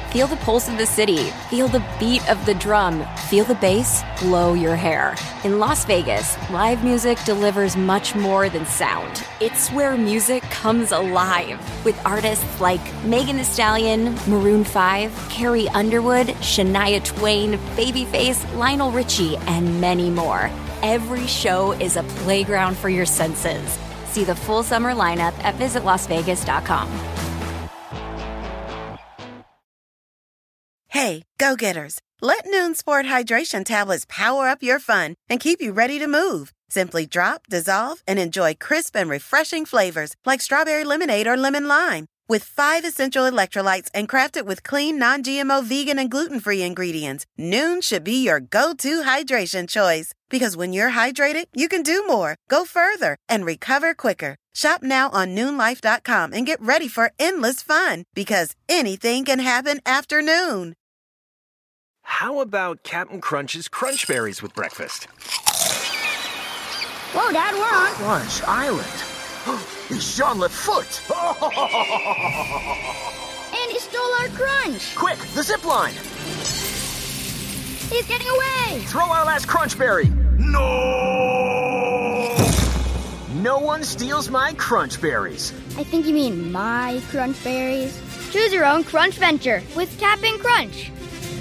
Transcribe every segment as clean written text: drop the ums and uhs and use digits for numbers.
Feel the pulse of the city. Feel the beat of the drum. Feel the bass blow your hair. In Las Vegas, live music delivers much more than sound. It's where music comes alive with artists like Megan Thee Stallion, Maroon 5, Carrie Underwood, Shania Twain, Babyface, Lionel Richie, and many more. Every show is a playground for your senses. See the full summer lineup at visitlasvegas.com. Hey, go-getters. Let Noon Sport Hydration Tablets power up your fun and keep you ready to move. Simply drop, dissolve, and enjoy crisp and refreshing flavors like strawberry lemonade or lemon lime. With 5 essential electrolytes and crafted with clean, non-GMO, vegan, and gluten-free ingredients, Noon should be your go-to hydration choice. Because when you're hydrated, you can do more, go further, and recover quicker. Shop now on NoonLife.com and get ready for endless fun. Because anything can happen after noon. How about Captain Crunch's Crunch Berries with breakfast? Whoa, Dad, we're on Crunch Island. It's Jean Lafoot. And he stole our crunch. Quick, the zip line. He's getting away. Throw our last Crunch Berry. No! No one steals my Crunch Berries. I think you mean my crunch berries. Choose your own crunch venture with Cap'n Crunch.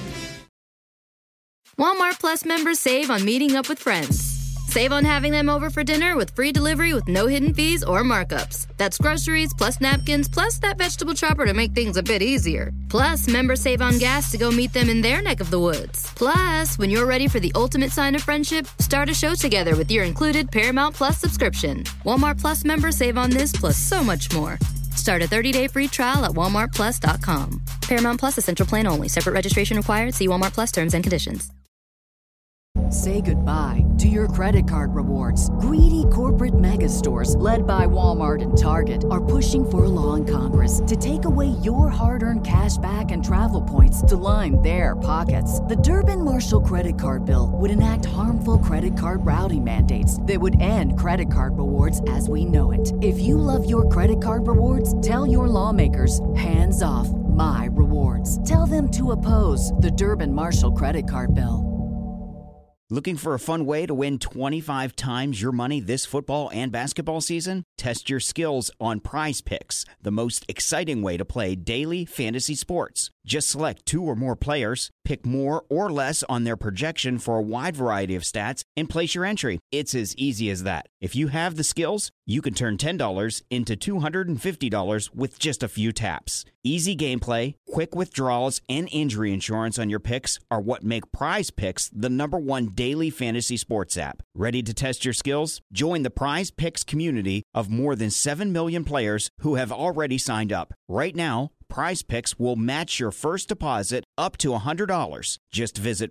Walmart Plus members save on meeting up with friends. Save on having them over for dinner with free delivery with no hidden fees or markups. That's groceries, plus napkins, plus that vegetable chopper to make things a bit easier. Plus, members save on gas to go meet them in their neck of the woods. Plus, when you're ready for the ultimate sign of friendship, start a show together with your included Paramount Plus subscription. Walmart Plus members save on this plus so much more. Start a 30-day free trial at walmartplus.com. Paramount Plus Essential Plan only. Separate registration required. See Walmart Plus terms and conditions. Say goodbye to your credit card rewards. Greedy corporate mega stores, led by Walmart and Target, are pushing for a law in Congress to take away your hard-earned cash back and travel points to line their pockets. The Durbin-Marshall credit card bill would enact harmful credit card routing mandates that would end credit card rewards as we know it. If you love your credit card rewards, tell your lawmakers, hands off my rewards. Tell them to oppose the Durbin-Marshall credit card bill. Looking for a fun way to win 25 times your money this football and basketball season? Test your skills on Prize Picks, the most exciting way to play daily fantasy sports. Just select 2 or more players, pick more or less on their projection for a wide variety of stats, and place your entry. It's as easy as that. If you have the skills, you can turn $10 into $250 with just a few taps. Easy gameplay, quick withdrawals, and injury insurance on your picks are what make Prize Picks the #1 daily fantasy sports app. Ready to test your skills? Join the Prize Picks community of more than 7 million players who have already signed up. Right now, Prize Picks will match your first deposit up to $100. Just visit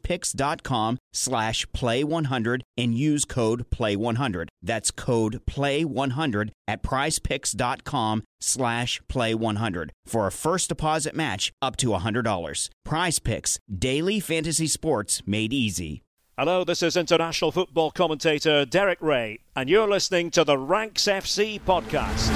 prizepicks.com/play100 and use code PLAY100. That's code PLAY100 at prizepicks.com/play100 for a first deposit match up to $100. Prize Picks, daily fantasy sports made easy. Hello, this is international football commentator Derek Ray, and you're listening to the Ranks FC podcast.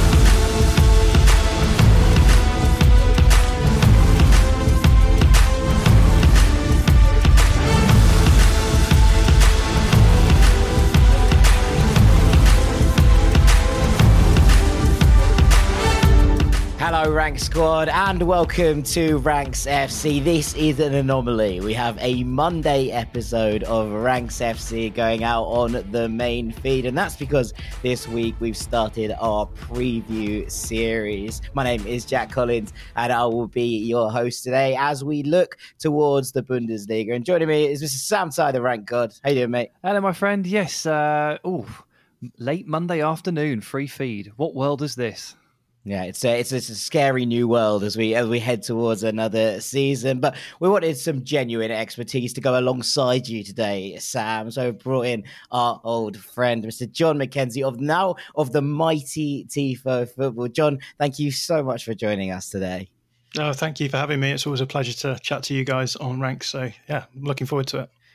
Hello Ranks Squad and welcome to Ranks FC. This is an anomaly. We have a Monday episode of Ranks FC going out on the main feed, and that's because this week we've started our preview series. My name is Jack Collins and I will be your host today as we look towards the Bundesliga. And joining me is Mr. Sam Sider, Rank God. How you doing, mate? Hello, my friend. Yes, late Monday afternoon, free feed. What world is this? Yeah, it's a scary new world as we head towards another season. But we wanted some genuine expertise to go alongside you today, Sam. So we've brought in our old friend, Mr. John McKenzie of the mighty Tifo Football. John, thank you so much for joining us today. Oh, thank you for having me. It's always a pleasure to chat to you guys on Ranks. So yeah, I'm looking forward to it.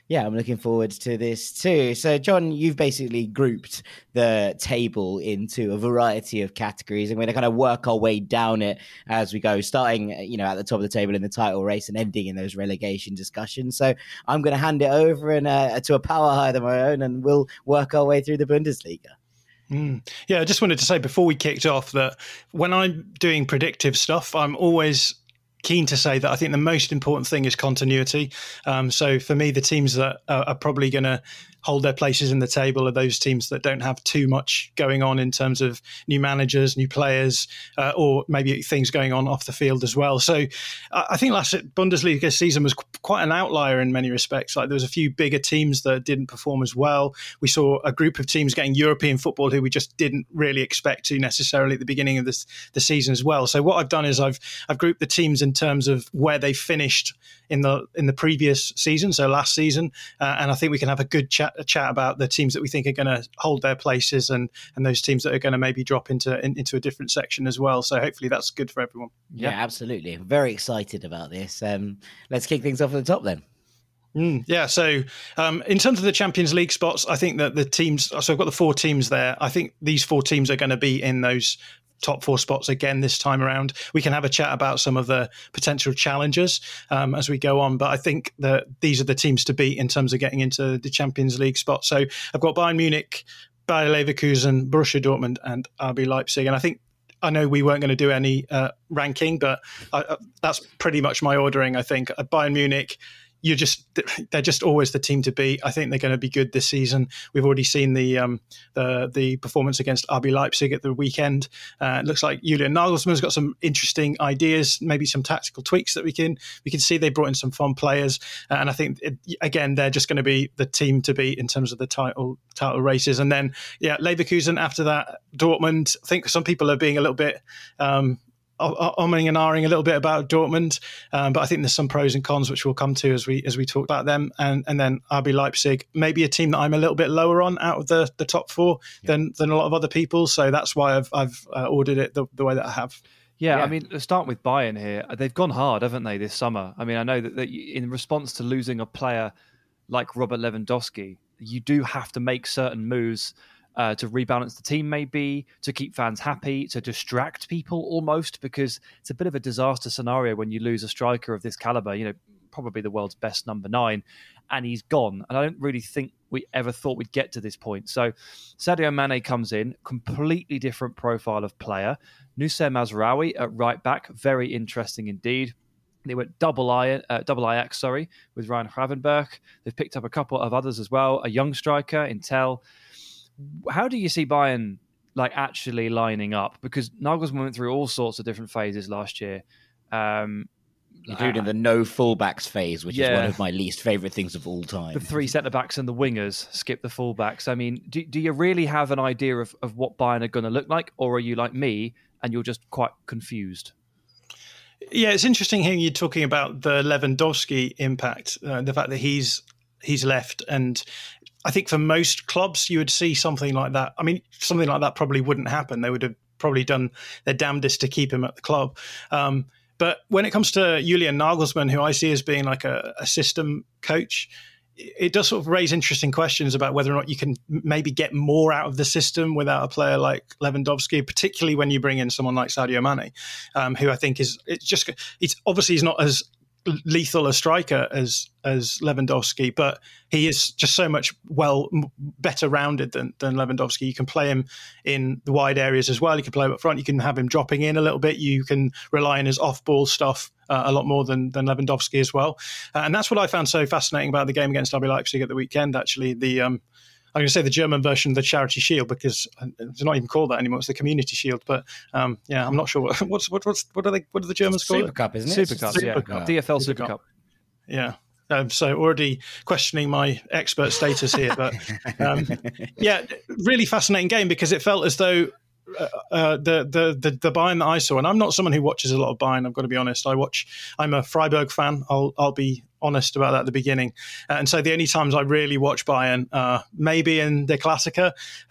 Yeah, I'm looking forward to this too. So, John, you've basically grouped the table into a variety of categories, and we're going to kind of work our way down it as we go, starting, at the top of the table in the title race and ending in those relegation discussions. So I'm going to hand it over to a power higher than my own, and we'll work our way through the Bundesliga. Yeah, I just wanted to say before we kicked off that when I'm doing predictive stuff, I'm always keen to say that I think the most important thing is continuity. So for me, the teams that are probably going to hold their places in the table are those teams that don't have too much going on in terms of new managers, new players, or maybe things going on off the field as well. So I think last Bundesliga season was quite an outlier in many respects. Like there was a few bigger teams that didn't perform as well. We saw a group of teams getting European football who we just didn't really expect to necessarily at the beginning of the season as well. So what I've done is I've grouped the teams in terms of where they finished in the previous season, so last season, and I think we can have a good chat about the teams that we think are going to hold their places and those teams that are going to maybe drop into a different section as well. So hopefully that's good for everyone. Yeah, absolutely. Very excited about this. Let's kick things off at the top then. Yeah, so in terms of the Champions League spots, I think that the teams, so I've got the 4 teams there. I think these 4 teams are going to be in those top 4 spots again this time around. We can have a chat about some of the potential challengers as we go on, but I think that these are the teams to beat in terms of getting into the Champions League spot. So I've got Bayern Munich, Bayer Leverkusen, Borussia Dortmund and RB Leipzig. And I know we weren't going to do any ranking, but that's pretty much my ordering. I think Bayern Munich, they're just always the team to beat. I think they're going to be good this season. We've already seen the performance against RB Leipzig at the weekend. It looks like Julian Nagelsmann's got some interesting ideas, maybe some tactical tweaks that we can see. They brought in some fun players, and I think again they're just going to be the team to beat in terms of the title races. And then Leverkusen after that, Dortmund. I think some people are being a little bit umming and ahhing a little bit about Dortmund, but I think there's some pros and cons which we'll come to as we talk about them, and then RB Leipzig, maybe a team that I'm a little bit lower on out of the top 4 than a lot of other people, so that's why I've ordered it the way that I have. Yeah, I mean, let's start with Bayern here. They've gone hard, haven't they, this summer? I mean, I know that in response to losing a player like Robert Lewandowski, you do have to make certain moves to rebalance the team, maybe to keep fans happy, to distract people almost, because it's a bit of a disaster scenario when you lose a striker of this caliber, probably the world's best number 9, and he's gone. And I don't really think we ever thought we'd get to this point. So Sadio Mane comes in, completely different profile of player. Noussair Mazraoui at right back, very interesting indeed. They went double Ajax, with Ryan Gravenberch. They've picked up a couple of others as well, a young striker, Intel. How do you see Bayern actually lining up? Because Nagelsmann went through all sorts of different phases last year, including the no fullbacks phase, which is one of my least favourite things of all time. The 3 centre backs and the wingers skip the fullbacks. I mean, do you really have an idea of what Bayern are going to look like, or are you like me and you're just quite confused? Yeah, it's interesting hearing you talking about the Lewandowski impact, the fact that he's left, and I think for most clubs, you would see something like that. I mean, something like that probably wouldn't happen. They would have probably done their damnedest to keep him at the club. But when it comes to Julian Nagelsmann, who I see as being like a system coach, it does sort of raise interesting questions about whether or not you can maybe get more out of the system without a player like Lewandowski, particularly when you bring in someone like Sadio Mane, who I think he's not as lethal a striker as Lewandowski, but he is just so much better rounded than Lewandowski. You can play him in the wide areas as well. You can play him up front. You can have him dropping in a little bit. You can rely on his off-ball stuff a lot more than Lewandowski as well. And that's what I found so fascinating about the game against RB Leipzig at the weekend, actually. I'm going to say the German version of the Charity Shield, because it's not even called that anymore. It's the Community Shield. But I'm not sure what do the Germans call it? Super Cup, isn't it? Super Cup, DFL Super Cup. Yeah. So already questioning my expert status here, but really fascinating game, because it felt as though the Bayern that I saw, and I'm not someone who watches a lot of Bayern, I've got to be honest. I'm a Freiburg fan. I'll be honest about that at the beginning. And so the only times I really watch Bayern are maybe in the Klassiker,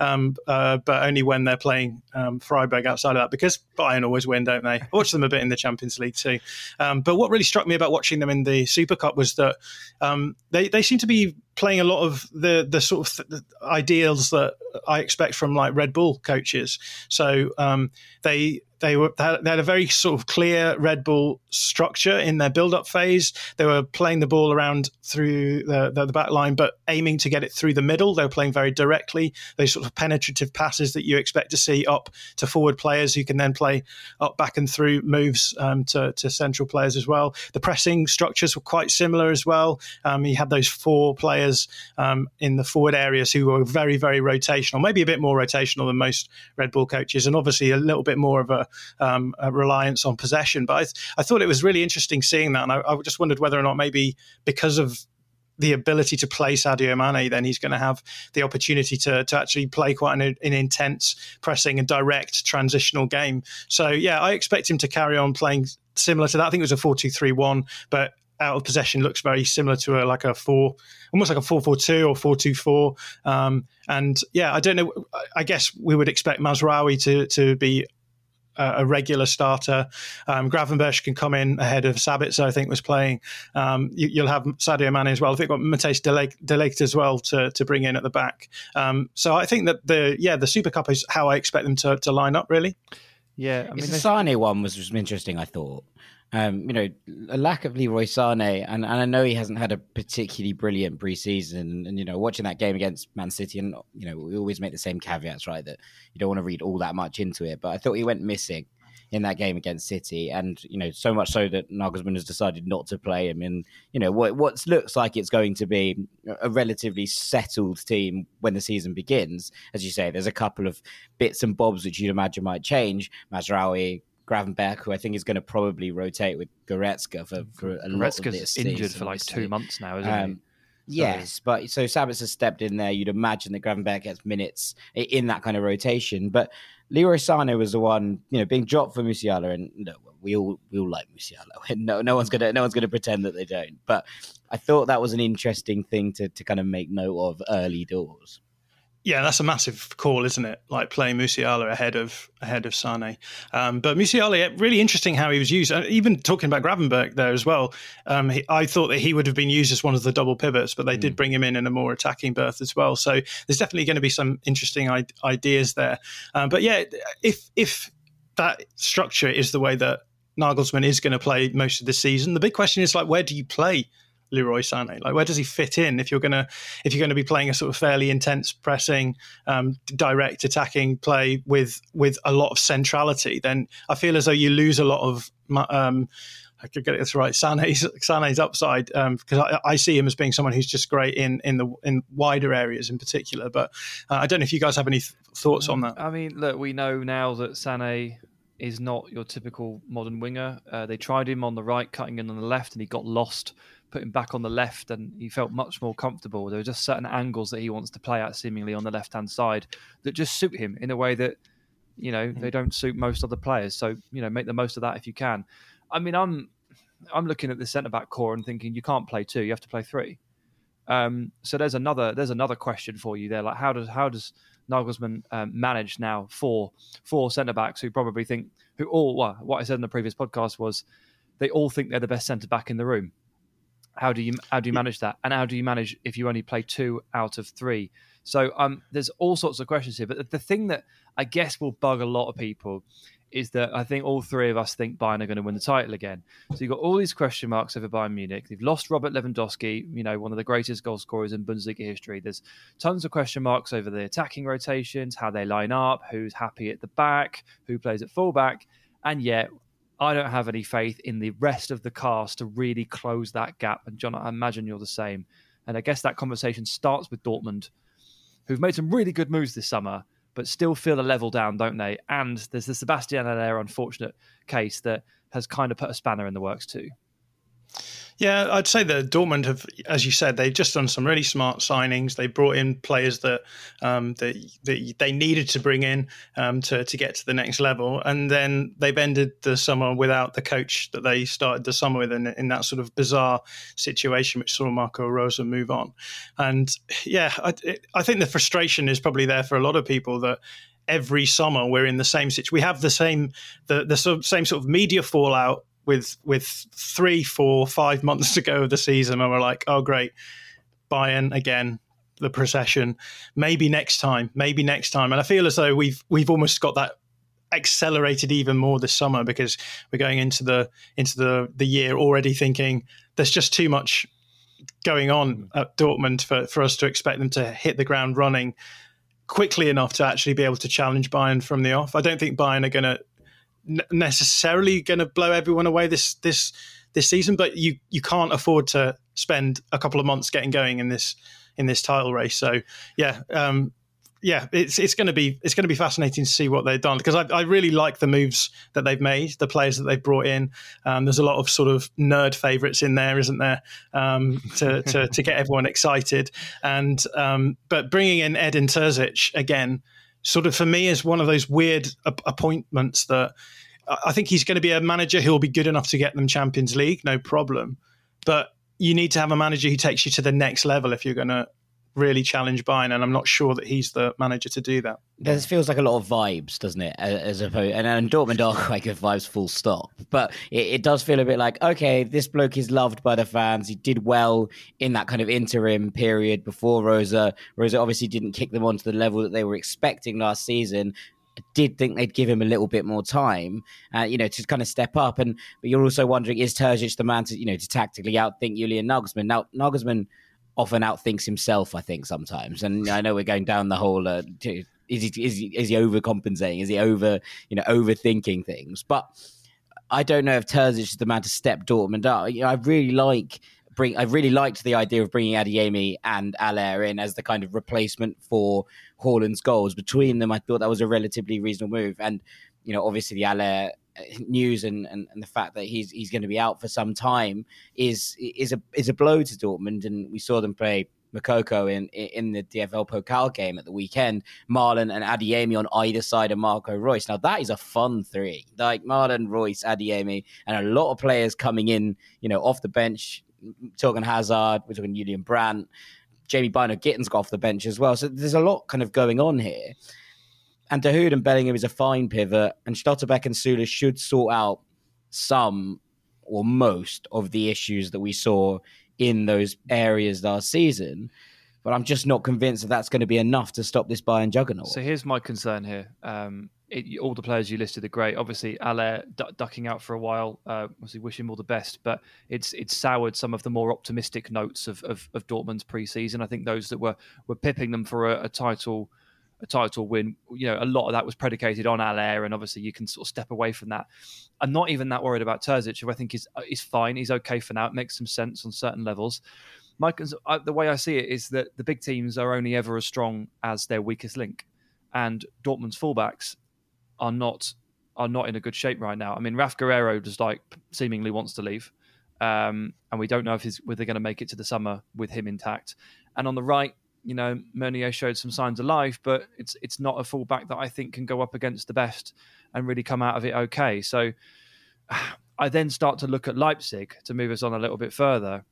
but only when they're playing Freiburg outside of that, because Bayern always win, don't they? I watch them a bit in the Champions League too. But what really struck me about watching them in the Super Cup was that they seem to be playing a lot of the sort of the ideals that I expect from like Red Bull coaches. So they had a very sort of clear Red Bull structure in their build-up phase. They were playing the ball around through the back line, but aiming to get it through the middle. They were playing very directly. Those sort of penetrative passes that you expect to see up to forward players who can then play up, back and through moves to central players as well. The pressing structures were quite similar as well. You had those 4 players in the forward areas who were very, very rotational, maybe a bit more rotational than most Red Bull coaches, and obviously a little bit more of a reliance on possession. But I thought it was really interesting seeing that, and I just wondered whether or not maybe because of the ability to play Sadio Mane, then he's going to have the opportunity to actually play quite an intense pressing and direct transitional game. So yeah, I expect him to carry on playing similar to that. I think it was a 4-2-3-1, but out of possession looks very similar to almost like a 4-4-2 or 4-2-4. And yeah, I don't know. I guess we would expect Mazraoui to be a regular starter. Gravenberch can come in ahead of Sabitzer, I think, was playing. You'll have Sadio Mane as well. I think got Matthijs de Ligt as well to bring in at the back. So I think that the Super Cup is how I expect them to line up, really. Yeah, I mean, the Sané one was just interesting, I thought. A lack of Leroy Sané, and I know he hasn't had a particularly brilliant preseason. And watching that game against Man City, and we always make the same caveats, right? That you don't want to read all that much into it. But I thought he went missing in that game against City, and so much so that Nagelsmann has decided not to play him. And what looks like it's going to be a relatively settled team when the season begins. As you say, there's a couple of bits and bobs which you'd imagine might change. Mazraoui, Gravenberch, who I think is going to probably rotate with Goretzka for a lot of this season. Injured for like 2 months now, isn't he? Yes, but so Sabitzer stepped in there. You'd imagine that Gravenberch gets minutes in that kind of rotation. But Leroy Sané was the one, being dropped for Musiala, and we all like Musiala. No one's gonna pretend that they don't. But I thought that was an interesting thing to kind of make note of early doors. Yeah, that's a massive call, isn't it? Like playing Musiala ahead of Sané. But Musiala, really interesting how he was used. Even talking about Gravenberch there as well, I thought that he would have been used as one of the double pivots, but they did bring him in a more attacking berth as well. So there's definitely going to be some interesting ideas there. But yeah, if that structure is the way that Nagelsmann is going to play most of the season, the big question is where do you play Leroy Sané? Where does he fit in if you're going to be playing a sort of fairly intense pressing, direct attacking play with a lot of centrality? Then I feel as though you lose a lot of I could get this right, Sané's upside, because I see him as being someone who's just great in wider areas in particular. But I don't know if you guys have any thoughts on that. I mean, look, we know now that Sané is not your typical modern winger. They tried him on the right, cutting in on the left, and he got lost. Put him back on the left, and he felt much more comfortable. There are just certain angles that he wants to play at, seemingly on the left-hand side, that just suit him in a way that they don't suit most other players. So make the most of that if you can. I mean, I'm looking at the centre-back core and thinking you can't play 2, you have to play 3. So there's another question for you there. Like how does Nagelsmann manage now four centre-backs who probably think what I said in the previous podcast was they all think they're the best centre-back in the room. How do you manage that? And how do you manage if you only play 2 out of 3? So there's all sorts of questions here. But the thing that I guess will bug a lot of people is that I think all 3 of us think Bayern are going to win the title again. So you've got all these question marks over Bayern Munich. They've lost Robert Lewandowski, one of the greatest goal scorers in Bundesliga history. There's tons of question marks over the attacking rotations, how they line up, who's happy at the back, who plays at fullback. And yet I don't have any faith in the rest of the cast to really close that gap. And John, I imagine you're the same. And I guess that conversation starts with Dortmund, who've made some really good moves this summer, but still feel a level down, don't they? And there's the Sebastian Haller unfortunate case that has kind of put a spanner in the works too. Yeah, I'd say that Dortmund have, as you said, they've just done some really smart signings. They brought in players that they needed to bring in to get to the next level, and then they've ended the summer without the coach that they started the summer with, in that sort of bizarre situation which saw Marco Rose move on. And yeah, I think the frustration is probably there for a lot of people that every summer we're in the same situation. We have the same same sort of media fallout with 3, 4, 5 months to go of the season, and we're like, oh great, Bayern again, the procession, maybe next time. And I feel as though we've almost got that accelerated even more this summer, because we're going into the year already thinking there's just too much going on at Dortmund for us to expect them to hit the ground running quickly enough to actually be able to challenge Bayern from the off. I don't think Bayern are going to necessarily going to blow everyone away this season, but you can't afford to spend a couple of months getting going in this title race. So it's going to be fascinating to see what they've done, because I really like the moves that they've made, the players that they've brought in. There's a lot of sort of nerd favourites in there, isn't there, to get everyone excited. And but bringing in Edin Terzic again, sort of for me, is one of those weird appointments that I think he's going to be a manager who will be good enough to get them Champions League, no problem. But you need to have a manager who takes you to the next level if you're going to really challenge Bayern, and I'm not sure that he's the manager to do that. This feels like a lot of vibes, doesn't it? As opposed, and Dortmund are quite good vibes, full stop. But it does feel a bit like, okay, this bloke is loved by the fans. He did well in that kind of interim period before Rosa. Rosa obviously didn't kick them onto the level that they were expecting last season. I did think they'd give him a little bit more time, to kind of step up. But you're also wondering, is Terzic the man to tactically outthink Julian Nagelsmann? Now, Nagelsmann often outthinks himself, I think, sometimes. And I know we're going down the whole, is he overcompensating? Is he overthinking things? But I don't know if Terzic is the man to step Dortmund up. I really liked the idea of bringing Adeyemi and Haller in as the kind of replacement for Haaland's goals. Between them, I thought that was a relatively reasonable move. And, obviously the Haller news and the fact that he's going to be out for some time is a blow to Dortmund. And we saw them play Moukoko in the DFL Pokal game at the weekend. Marlon and Adeyemi on either side of Marco Reus. Now that is a fun three, like Marlon, Reus, Adeyemi, and a lot of players coming in, off the bench. We're talking Hazard, we're talking Julian Brandt, Jamie Bynoe-Gittens got off the bench as well. So there's a lot kind of going on here. And Dahoud and Bellingham is a fine pivot, and Schlotterbeck and Süle should sort out some or most of the issues that we saw in those areas last season. But I'm just not convinced that that's going to be enough to stop this Bayern juggernaut. So here's my concern here. All the players you listed are great. Obviously, Haller ducking out for a while. Obviously, wish him all the best. But it's soured some of the more optimistic notes of Dortmund's pre-season. I think those that were pipping them for a title win, a lot of that was predicated on Haller, and obviously you can sort of step away from that. I'm not even that worried about Terzic, who I think is fine. He's okay for now. It makes some sense on certain levels. The way I see it is that the big teams are only ever as strong as their weakest link, and Dortmund's fullbacks are not in a good shape right now. I mean, Raf Guerreiro just seemingly wants to leave, and we don't know if they're going to make it to the summer with him intact. And on the right, Meunier showed some signs of life, but it's not a fullback that I think can go up against the best and really come out of it okay. So I then start to look at Leipzig to move us on a little bit further.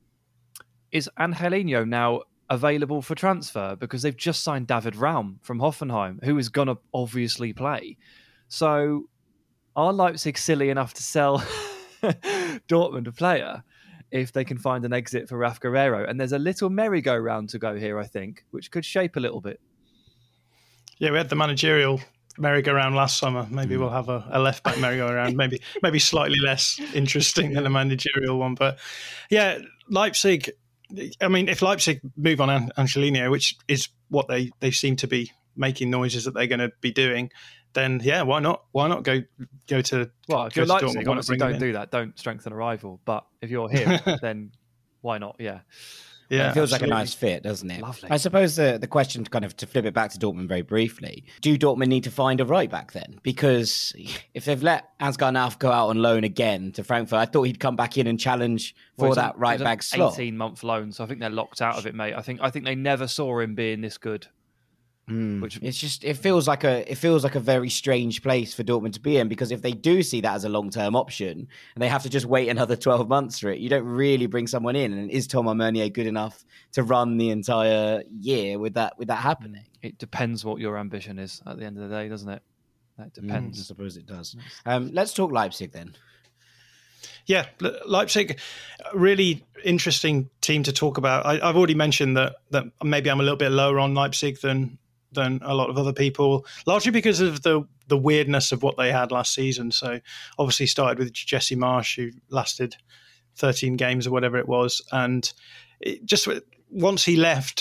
Is Angelino now available for transfer? Because they've just signed David Raum from Hoffenheim, who is going to obviously play. So are Leipzig silly enough to sell Dortmund a player if they can find an exit for Raf Guerreiro? And there's a little merry-go-round to go here, I think, which could shape a little bit. Yeah, we had the managerial merry-go-round last summer. Maybe we'll have a left-back merry-go-round, maybe slightly less interesting than a managerial one. But yeah, Leipzig, I mean, if Leipzig move on Angelino, which is what they seem to be making noises that they're going to be doing, then yeah, why not? Why not go to? Well, if you're Leipzig, obviously don't do that. Don't strengthen a rival. But if you're him, then why not? Yeah. Yeah, it feels absolutely. like a nice fit, doesn't it? Lovely. I suppose the question, kind of to flip it back to Dortmund very briefly, do Dortmund need to find a right back then? Because if they've let Ansgar Nauf go out on loan again to Frankfurt, I thought he'd come back in and challenge for that right back slot. 18-month loan, so I think they're locked out of it, mate. I think they never saw him being this good. Which it feels like a very strange place for Dortmund to be in, because if they do see that as a long-term option and they have to just wait another 12 months for it, you don't really bring someone in. And is Thomas Meunier good enough to run the entire year with that happening? It depends what your ambition is at the end of the day, doesn't it? That depends. I suppose it does. Let's talk Leipzig then. Yeah, Leipzig, really interesting team to talk about. I've already mentioned that maybe I'm a little bit lower on Leipzig than a lot of other people, largely because of the weirdness of what they had last season. So obviously started with Jesse Marsch, who lasted 13 games or whatever it was. And it just once he left,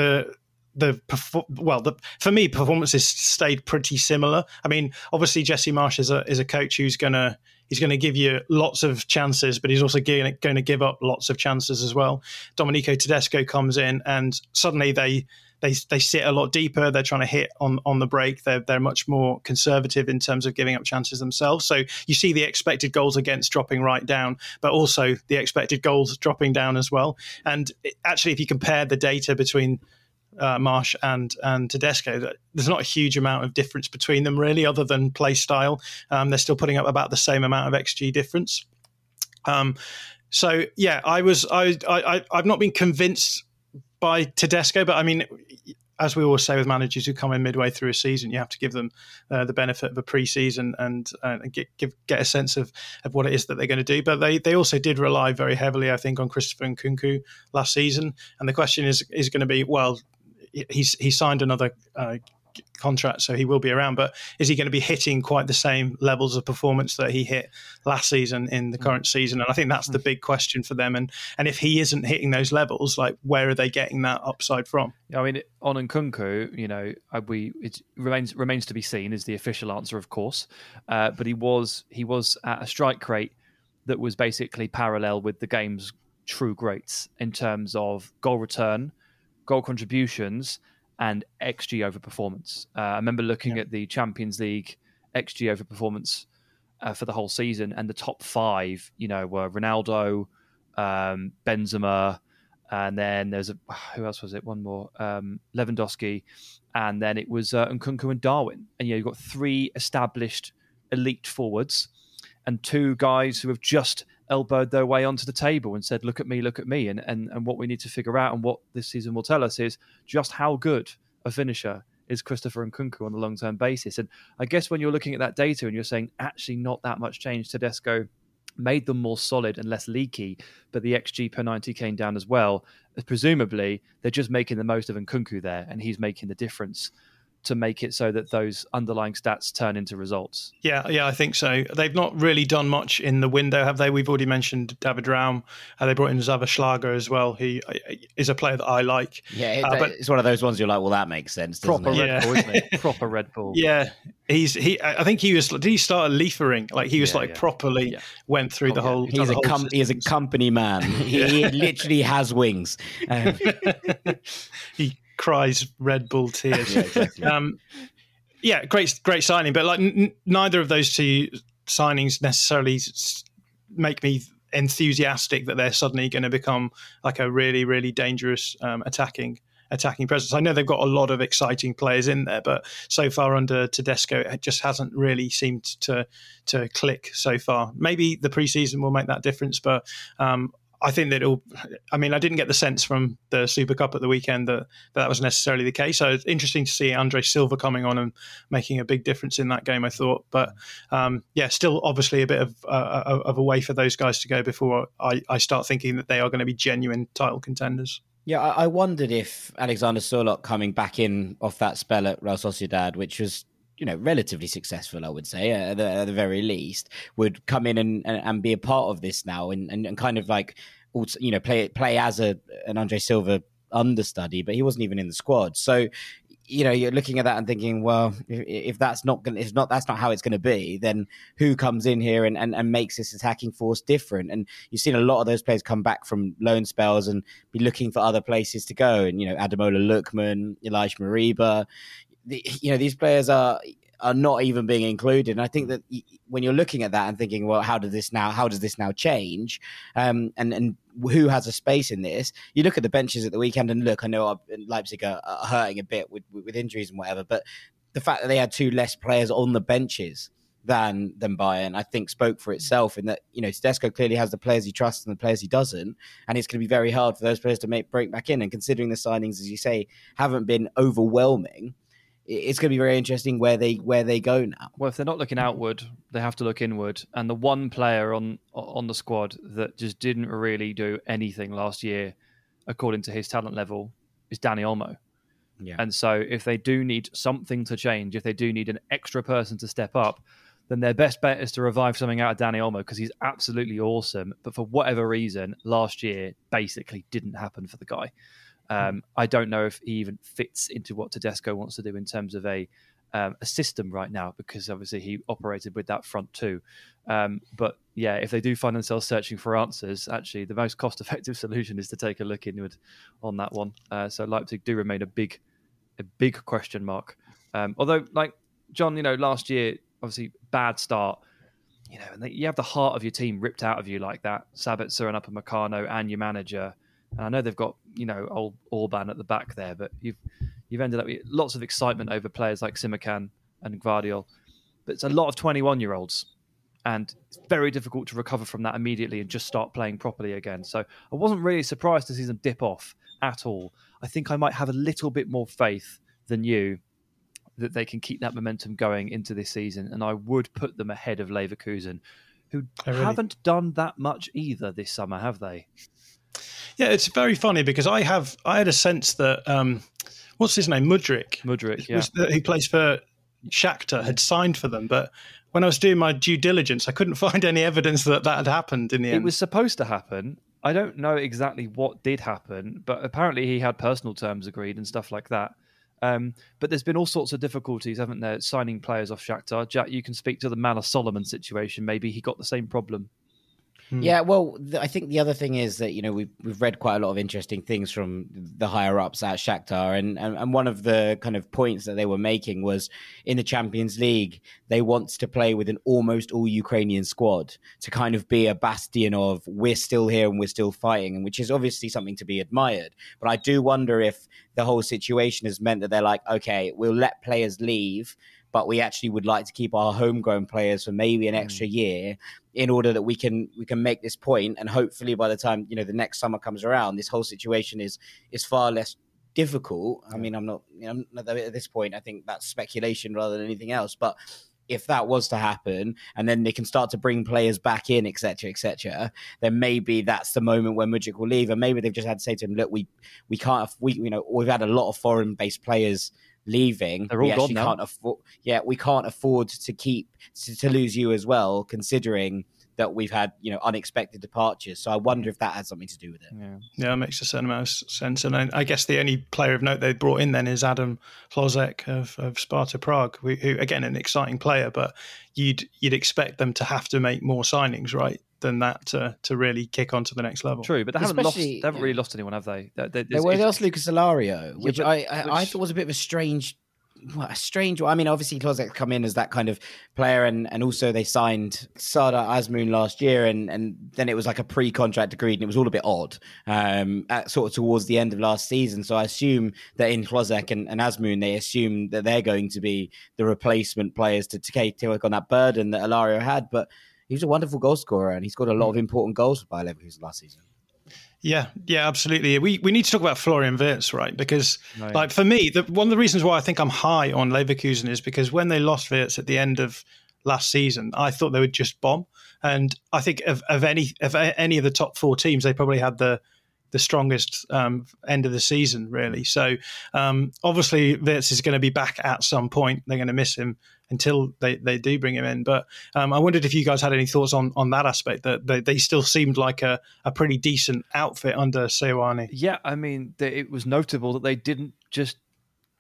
for me, performances stayed pretty similar. I mean, obviously Jesse Marsch is a coach who's going to give you lots of chances, but he's also going to give up lots of chances as well. Domenico Tedesco comes in and suddenly they sit a lot deeper. They're trying to hit on the break. They're much more conservative in terms of giving up chances themselves. So you see the expected goals against dropping right down, but also the expected goals dropping down as well. And actually, if you compare the data between Marsch and Tedesco, there's not a huge amount of difference between them really, other than play style. They're still putting up about the same amount of XG difference. So yeah, I've not been convinced by Tedesco, but I mean, as we always say with managers who come in midway through a season, you have to give them the benefit of a pre-season and get a sense of what it is that they're going to do. But they also did rely very heavily, I think, on Christopher Nkunku last season. And the question is going to be, well, he signed another contract, so he will be around, but is he going to be hitting quite the same levels of performance that he hit last season in the current season? And I think that's the big question for them. And if he isn't hitting those levels, like, where are they getting that upside from? I mean, on Nkunku, it remains to be seen is the official answer, of course. But he was at a strike rate that was basically parallel with the game's true greats in terms of goal return, goal contributions, and XG over performance. I remember looking at the Champions League XG over performance for the whole season, and the top five, were Ronaldo, Benzema, and then there's who else was it? One more, Lewandowski, and then it was Nkunku and Darwin. And you've got three established elite forwards and two guys who have just elbowed their way onto the table and said, look at me. And what we need to figure out, and what this season will tell us, is just how good a finisher is Christopher Nkunku on a long-term basis. And I guess when you're looking at that data and you're saying, actually not that much change, Tedesco made them more solid and less leaky, but the XG per 90 came down as well. Presumably, they're just making the most of Nkunku there, and he's making the difference to make it so that those underlying stats turn into results. Yeah, I think so. They've not really done much in the window, have they? We've already mentioned David Raum. They brought in Xaver Schlager as well. He is a player that I like. Yeah, but it's one of those ones you're like, well, that makes sense. Proper Red Bull, isn't it? Proper Red Bull. Yeah, I think he was. Did he start Liefering? Like, he was properly went through the whole. He is a company man. He literally has wings. He cries Red Bull tears. Yeah, exactly. Great signing, but like neither of those two signings necessarily make me enthusiastic that they're suddenly going to become like a really, really dangerous attacking presence. I know they've got a lot of exciting players in there, but so far under Tedesco, it just hasn't really seemed to click so far. Maybe the preseason will make that difference, but I think that I didn't get the sense from the Super Cup at the weekend that was necessarily the case. So it's interesting to see Andre Silva coming on and making a big difference in that game, I thought. But still obviously a bit of a way for those guys to go before I start thinking that they are going to be genuine title contenders. Yeah, I wondered if Alexander Sørloth coming back in off that spell at Real Sociedad, which was relatively successful, I would say, at the very least, would come in and be a part of this now and kind of like, play as an Andre Silva understudy, but he wasn't even in the squad. So you're looking at that and thinking, well, if that's not how it's going to be, then who comes in here and makes this attacking force different? And you've seen a lot of those players come back from loan spells and be looking for other places to go. And, Ademola Lookman, Elijah Mariba, these players are not even being included. And I think that when you're looking at that and thinking, well, how does this now change? And who has a space in this? You look at the benches at the weekend, and look, I know Leipzig are hurting a bit with injuries and whatever, but the fact that they had 2 less players on the benches than Bayern, I think spoke for itself in that, Tedesco clearly has the players he trusts and the players he doesn't. And it's going to be very hard for those players to break back in. And considering the signings, as you say, haven't been overwhelming, it's going to be very interesting where they go now. Well, if they're not looking outward, they have to look inward. And the one player on the squad that just didn't really do anything last year, according to his talent level, is Dani Olmo. Yeah. And so if they do need something to change, if they do need an extra person to step up, then their best bet is to revive something out of Dani Olmo, because he's absolutely awesome. But for whatever reason, last year basically didn't happen for the guy. I don't know if he even fits into what Tedesco wants to do in terms of a system right now, because obviously he operated with that front two. But yeah, if they do find themselves searching for answers, actually the most cost-effective solution is to take a look inward on that one. So Leipzig do remain a big question mark. Although, like John, last year, obviously bad start. And you have the heart of your team ripped out of you like that. Sabitzer and Upamecano and your manager. And I know they've got, old Orban at the back there, but you've ended up with lots of excitement over players like Simakan and Gvardiol. But it's a lot of 21-year-olds, and it's very difficult to recover from that immediately and just start playing properly again. So I wasn't really surprised to see them dip off at all. I think I might have a little bit more faith than you that they can keep that momentum going into this season, and I would put them ahead of Leverkusen, who haven't done that much either this summer, have they? Yeah, it's very funny because I had a sense that what's his name, Mudryk, who plays for Shakhtar, had signed for them, but when I was doing my due diligence, I couldn't find any evidence that had happened in the end. It was supposed to happen. I don't know exactly what did happen, but apparently he had personal terms agreed and stuff like that. But there's been all sorts of difficulties, haven't there, signing players off Shakhtar. Jack, you can speak to the Manor Solomon situation. Maybe he got the same problem. Yeah, well, I think the other thing is that, we've read quite a lot of interesting things from the higher-ups at Shakhtar, and one of the kind of points that they were making was in the Champions League, they want to play with an almost all-Ukrainian squad to kind of be a bastion of we're still here and we're still fighting, and which is obviously something to be admired. But I do wonder if the whole situation has meant that they're like, okay, we'll let players leave, but we actually would like to keep our homegrown players for maybe an extra year in order that we can make this point. And hopefully by the time, the next summer comes around, this whole situation is far less difficult. I mean, I'm not at this point, I think that's speculation rather than anything else. But if that was to happen and then they can start to bring players back in, et cetera, then maybe that's the moment when Mudryk will leave. And maybe they've just had to say to him, look, we've had a lot of foreign-based players leaving. They're all gone now. We can't afford to lose you as well, considering that we've had unexpected departures. So I wonder if that has something to do with it. Yeah, it makes a certain amount of sense. And I guess the only player of note they brought in then is Adam Hlozek of Sparta Prague, who again an exciting player, but you'd expect them to have to make more signings, right, than that to really kick on to the next level. True, but they haven't really lost anyone, have they? They lost Lucas Alario, which I thought was a bit of a strange. I mean, obviously Hlozek come in as that kind of player, and also they signed Sardar Azmoun last year, and then it was like a pre-contract agreed, and it was all a bit odd sort of towards the end of last season. So I assume that in Hlozek and Azmoun, they assume that they're going to be the replacement players to take on that burden that Alario had. But he was a wonderful goal scorer, and he scored a lot of important goals for Bayer Leverkusen last season. Yeah, absolutely. We need to talk about Florian Wirtz, right? Because, like, for me, one of the reasons why I think I'm high on Leverkusen is because when they lost Wirtz at the end of last season, I thought they would just bomb. And I think of any of the top 4 teams, they probably had the strongest end of the season, really. So obviously Wirtz is going to be back at some point. They're going to miss him until they do bring him in. But I wondered if you guys had any thoughts on that aspect, that they still seemed like a pretty decent outfit under Seoane. Yeah, I mean, it was notable that they didn't just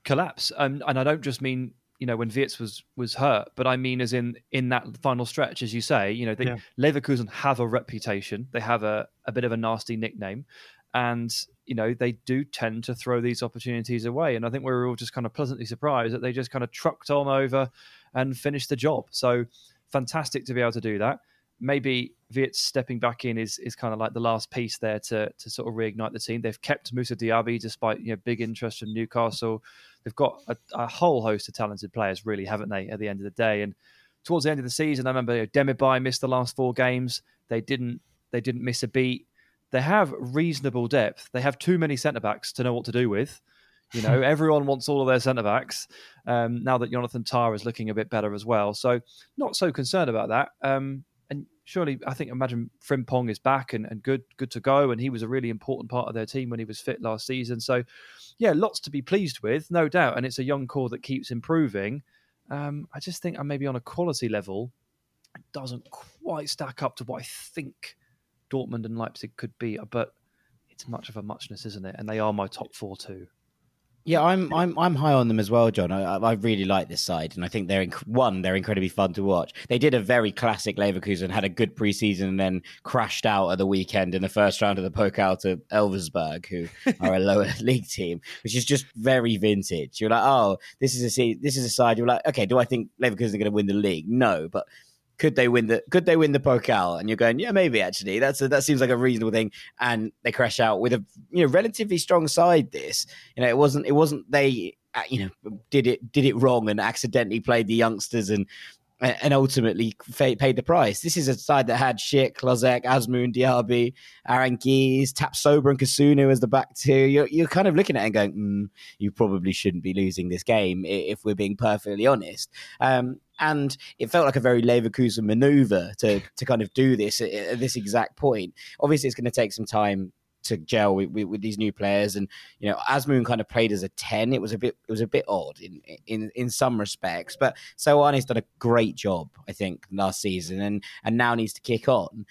collapse. And I don't just mean, when Wirtz was hurt, but I mean as in that final stretch, as you say, Leverkusen have a reputation. They have a bit of a nasty nickname. And, they do tend to throw these opportunities away. And I think we were all just kind of pleasantly surprised that they just kind of trucked on over and finished the job. So fantastic to be able to do that. Maybe Wirtz stepping back in is kind of like the last piece there to sort of reignite the team. They've kept Moussa Diaby despite big interest from Newcastle. They've got a whole host of talented players, really, haven't they, at the end of the day? And towards the end of the season, I remember Demirbay missed the last 4 games. They didn't miss a beat. They have reasonable depth. They have too many centre-backs to know what to do with. Everyone wants all of their centre-backs now that Jonathan Tah is looking a bit better as well. So not so concerned about that. And surely, imagine Frimpong is back and good to go. And he was a really important part of their team when he was fit last season. So, yeah, lots to be pleased with, no doubt. And it's a young core that keeps improving. I just think maybe on a quality level, it doesn't quite stack up to what I think Dortmund and Leipzig could be. But it's much of a muchness, isn't it? And they are my top 4 too. Yeah, I'm high on them as well, John. I really like this side, and I think they're incredibly fun to watch. They did a very classic Leverkusen, had a good preseason, and then crashed out at the weekend in the first round of the Pokal to Elversberg, who are a lower league team, which is just very vintage. You're like, oh, this is a side. You're like, okay, do I think Leverkusen are going to win the league? No, but could they win the Pokal? And you're going, yeah, maybe actually. That seems like a reasonable thing. And they crash out with a relatively strong side. It wasn't they did it wrong and accidentally played the youngsters and ultimately paid the price. This is a side that had Schick, Lozek, Azmoun, Diaby, Aranguiz, Tapsoba and Kasunu as the back two. You're kind of looking at it and going, you probably shouldn't be losing this game if we're being perfectly honest. And it felt like a very Leverkusen maneuver to kind of do this at this exact point. Obviously, it's going to take some time to gel with these new players, and Azmoun kind of played as a 10. It was a bit odd in some respects, but Soane's done a great job, I think, last season, and now needs to kick on.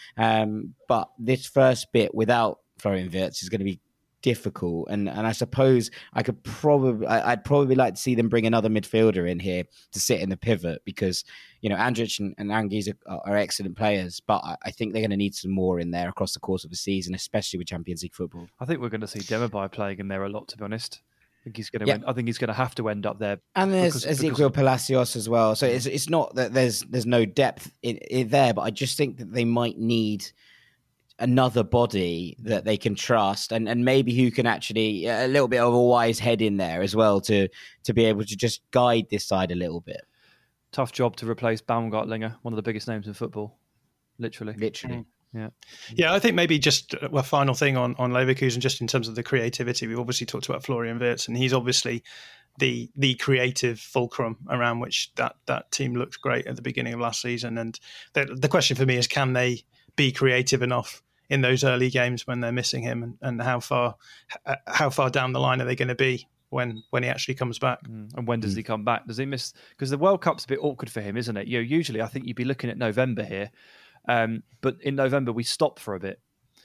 But this first bit without Florian Wirtz is going to be difficult, and I suppose I'd probably like to see them bring another midfielder in here to sit in the pivot, because Andrich and Aranguiz are excellent players, but I think they're going to need some more in there across the course of the season, especially with Champions League football. I think we're going to see Demirbay playing in there a lot, to be honest. I think he's going to have to end up there. And there's Ezequiel Palacios as well, so it's not that there's no depth in there, but I just think that they might need another body that they can trust, and maybe who can actually a little bit of a wise head in there as well to be able to just guide this side a little bit. Tough job to replace Baumgartlinger, one of the biggest names in football. Literally. Yeah, I think maybe just a final thing on Leverkusen, just in terms of the creativity. We've obviously talked about Florian Wirtz, and he's obviously the creative fulcrum around which that team looked great at the beginning of last season. And the question for me is, can they be creative enough in those early games when they're missing him, and how far down the line are they going to be when he actually comes back? And when does he come back? Does he miss? Because the World Cup's a bit awkward for him, isn't it? Usually I think you'd be looking at November here, but in November we stop for a bit,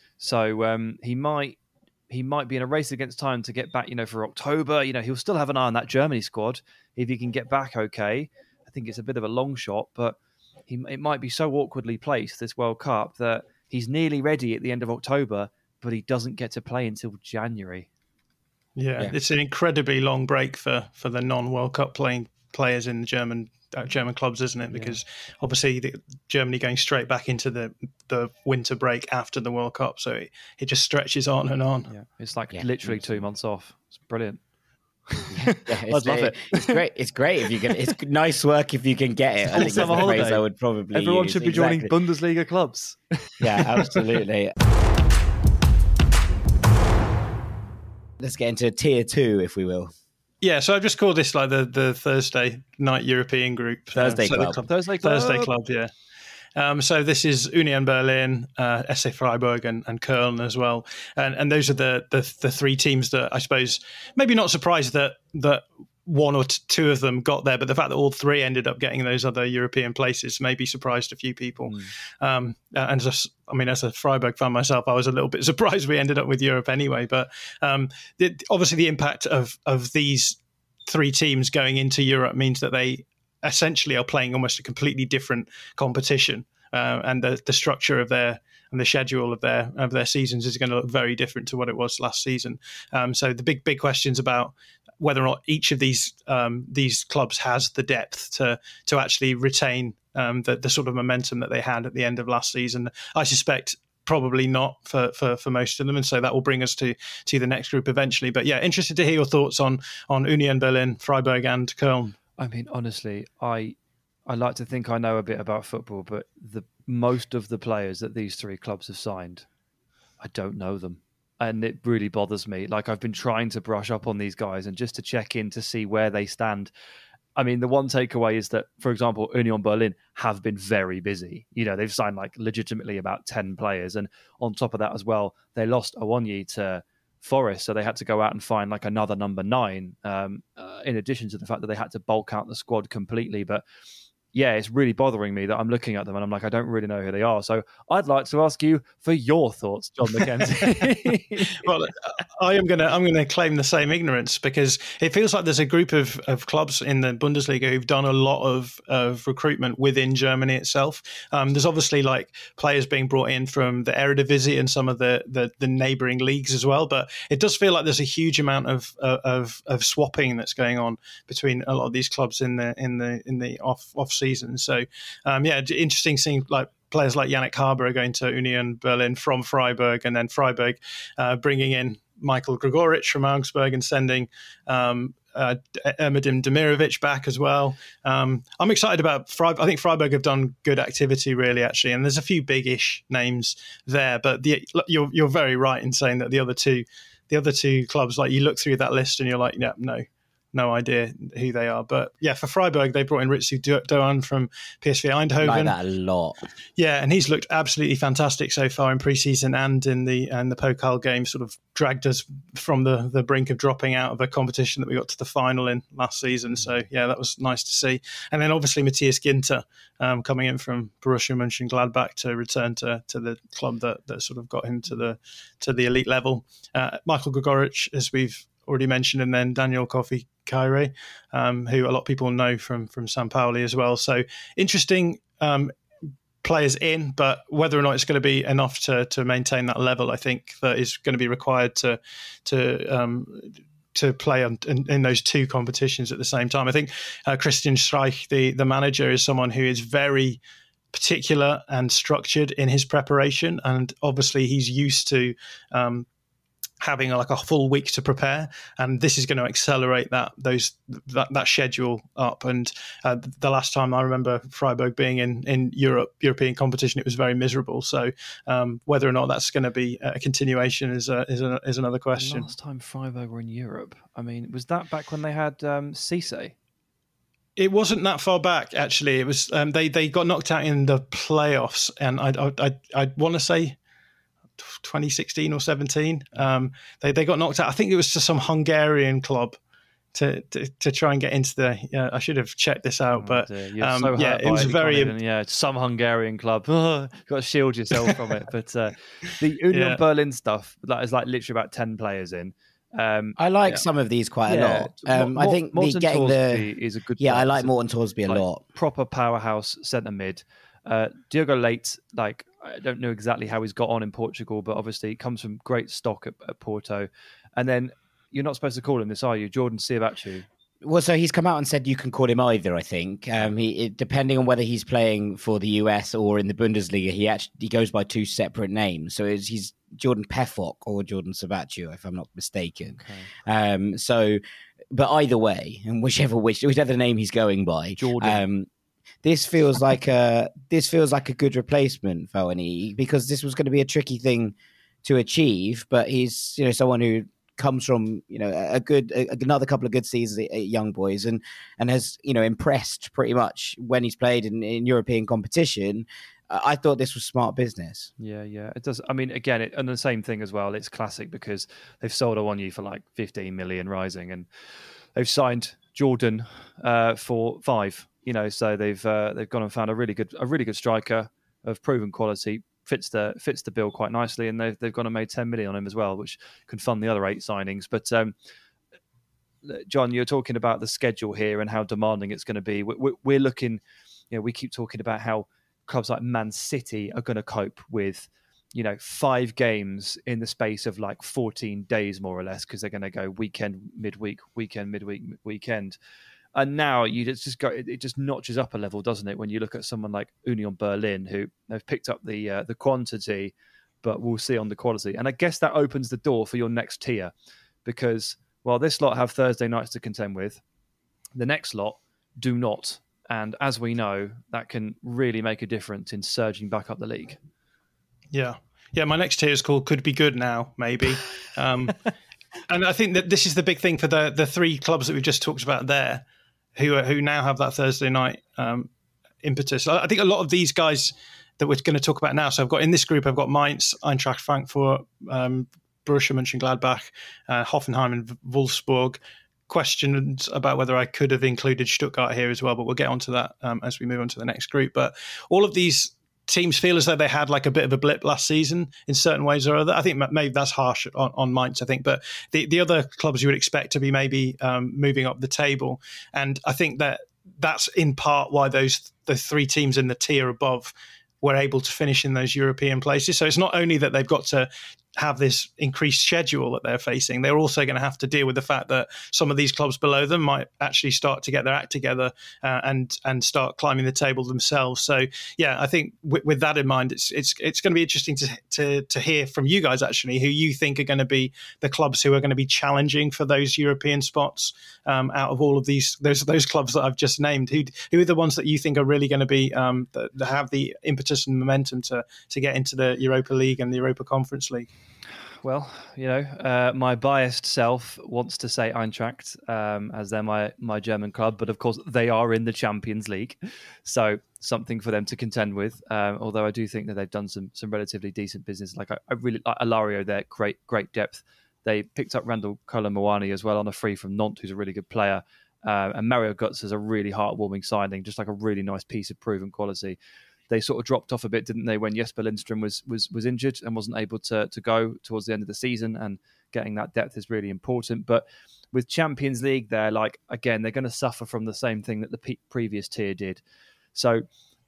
so he might be in a race against time to get back. For October, he'll still have an eye on that Germany squad if he can get back. Okay, I think it's a bit of a long shot, but it might be so awkwardly placed, this World Cup, that he's nearly ready at the end of October, but he doesn't get to play until January. Yeah, it's an incredibly long break for the non-World Cup playing players in the German clubs, isn't it? Because obviously Germany going straight back into the winter break after the World Cup, so it just stretches on and on. Yeah, it's like literally 2 months off. It's brilliant. I'd love it. It's great. It's great if you can. It's nice work if you can get it. I think that's the phrase I would probably Everyone use. should be joining Bundesliga clubs. Yeah, absolutely. Let's get into tier 2, if we will. Yeah, so I've just called this like the Thursday night European group. Thursday Club, yeah. So this is Union Berlin, SC Freiburg, and Köln as well, and those are the three teams that I suppose maybe not surprised that one or two of them got there, but the fact that all three ended up getting those other European places maybe surprised a few people. And as a Freiburg fan myself, I was a little bit surprised we ended up with Europe anyway. But obviously the impact of these three teams going into Europe means that they essentially are playing almost a completely different competition, and the structure of their and the schedule of their seasons is going to look very different to what it was last season. So the big questions about whether or not each of these clubs has the depth to actually retain the sort of momentum that they had at the end of last season. I suspect probably not for most of them, and so that will bring us to the next group eventually. But yeah, interested to hear your thoughts on Union Berlin, Freiburg, and Köln. I mean, honestly, I like to think I know a bit about football, but most of the players that these three clubs have signed, I don't know them. And it really bothers me. Like, I've been trying to brush up on these guys and just to check in to see where they stand. I mean, the one takeaway is that, for example, Union Berlin have been very busy. You know, they've signed like legitimately about 10 players. And on top of that as well, they lost Awoniyi to Forest, so they had to go out and find like another number 9, in addition to the fact that they had to bulk out the squad completely. But yeah, it's really bothering me that I'm looking at them and I'm like, I don't really know who they are. So I'd like to ask you for your thoughts, John McKenzie. Well, I'm gonna claim the same ignorance, because it feels like there's a group of clubs in the Bundesliga who've done a lot of recruitment within Germany itself. There's obviously like players being brought in from the Eredivisie and some of the neighbouring leagues as well. But it does feel like there's a huge amount of swapping that's going on between a lot of these clubs in the off season. So yeah, interesting seeing like players like Yannick Haber are going to Union Berlin from Freiburg, and then Freiburg bringing in Michael Gregoritsch from Augsburg and sending Ermadim Demirovic back as well. I'm excited about Freiburg. I think Freiburg have done good activity, really, actually, and there's a few big-ish names there. But you're very right in saying that the other two clubs, like, you look through that list and you're like, yeah, no idea who they are. But yeah, for Freiburg, they brought in Ritsu Doan from PSV Eindhoven. I like that a lot. Yeah, and he's looked absolutely fantastic so far in pre-season and in the Pokal game. Sort of dragged us from the brink of dropping out of a competition that we got to the final in last season. So yeah, that was nice to see. And then obviously Matthias Ginter coming in from Borussia Mönchengladbach to return to the club that sort of got him to the elite level. Michael Gregoritsch, as we've already mentioned, and then Daniel Kofi Kaire, who a lot of people know from San Pauli as well. So interesting players in, but whether or not it's going to be enough to maintain that level, I think that is going to be required to play in those two competitions at the same time. I think Christian Streich, the manager, is someone who is very particular and structured in his preparation, and obviously he's used to having like a full week to prepare, and this is going to accelerate that schedule up. And the last time I remember Freiburg being in European competition, it was very miserable. So whether or not that's going to be a continuation is another question. Last time Freiburg were in Europe, I mean, was that back when they had Cisse? It wasn't that far back, actually. It was they got knocked out in the playoffs, and I want to say 2016 or 17. They got knocked out. I think it was to some Hungarian club to try and get into the. I should have checked this out, but yeah, it was very some Hungarian club. You've got to shield yourself from it. But the Union Berlin stuff, that is like literally about 10 players in. I like some of these quite a lot. I think Morten getting Torsby is a good. Yeah, I like Morten Torsby a lot. Proper powerhouse centre mid. Diogo Leite, like, I don't know exactly how he's got on in Portugal, but obviously he comes from great stock at Porto. And then you're not supposed to call him this, are you? Jordan Sierbatcheu. Well, so he's come out and said you can call him either, I think. Depending on whether he's playing for the US or in the Bundesliga, he goes by two separate names. So he's Jordan Pefok or Jordan Sierbatcheu, if I'm not mistaken. Okay. But either way, and whichever name he's going by, Jordan. This feels like a good replacement for Awoniyi, because this was going to be a tricky thing to achieve. But he's someone who comes from another couple of good seasons at Young Boys and has impressed pretty much when he's played in European competition. I thought this was smart business. Yeah, it does. I mean, again, and the same thing as well. It's classic because they've sold Awoniyi for like 15 million rising, and they've signed Jordan for 5. So they've gone and found a really good striker of proven quality, fits the bill quite nicely, and they've gone and made 10 million on him as well, which can fund the other 8 signings. But John, you're talking about the schedule here and how demanding it's going to be. We're looking, we keep talking about how clubs like Man City are going to cope with, 5 games in the space of like 14 days, more or less, because they're going to go weekend, midweek, weekend, midweek, weekend. And now it just notches up a level, doesn't it? When you look at someone like Union Berlin, who have picked up the quantity, but we'll see on the quality. And I guess that opens the door for your next tier, because while this lot have Thursday nights to contend with, the next lot do not. And as we know, that can really make a difference in surging back up the league. Yeah. My next tier is called Could Be Good Now, maybe. And I think that this is the big thing for the 3 clubs that we've just talked about there, who now have that Thursday night impetus. I think a lot of these guys that we're going to talk about now. So in this group, I've got Mainz, Eintracht Frankfurt, Borussia Mönchengladbach, Hoffenheim and Wolfsburg. Questions about whether I could have included Stuttgart here as well, but we'll get onto that as we move on to the next group. But all of these teams feel as though they had like a bit of a blip last season in certain ways or other. I think maybe that's harsh on Mainz, I think, but the other clubs you would expect to be maybe moving up the table. And I think that's in part why the 3 teams in the tier above were able to finish in those European places. So it's not only that they've got to have this increased schedule that they're facing, they're also going to have to deal with the fact that some of these clubs below them might actually start to get their act together and start climbing the table themselves. So yeah, I think with that in mind, it's going to be interesting to hear from you guys actually who you think are going to be the clubs who are going to be challenging for those European spots out of all of those clubs that I've just named. Who are the ones that you think are really going to be that have the impetus and momentum to get into the Europa League and the Europa Conference League? Well, my biased self wants to say Eintracht, as they're my German club, but of course they are in the Champions League, so something for them to contend with. Although I do think that they've done some relatively decent business. Like I really like Alario, they're great depth. They picked up Randall Colomwani as well on a free from Nantes, who's a really good player, and Mario Götze is a really heartwarming signing, just like a really nice piece of proven quality. They sort of dropped off a bit, didn't they, when Jesper Lindstrom was injured and wasn't able to go towards the end of the season, and getting that depth is really important. But with Champions League, they're like, again, they're going to suffer from the same thing that the previous tier did. So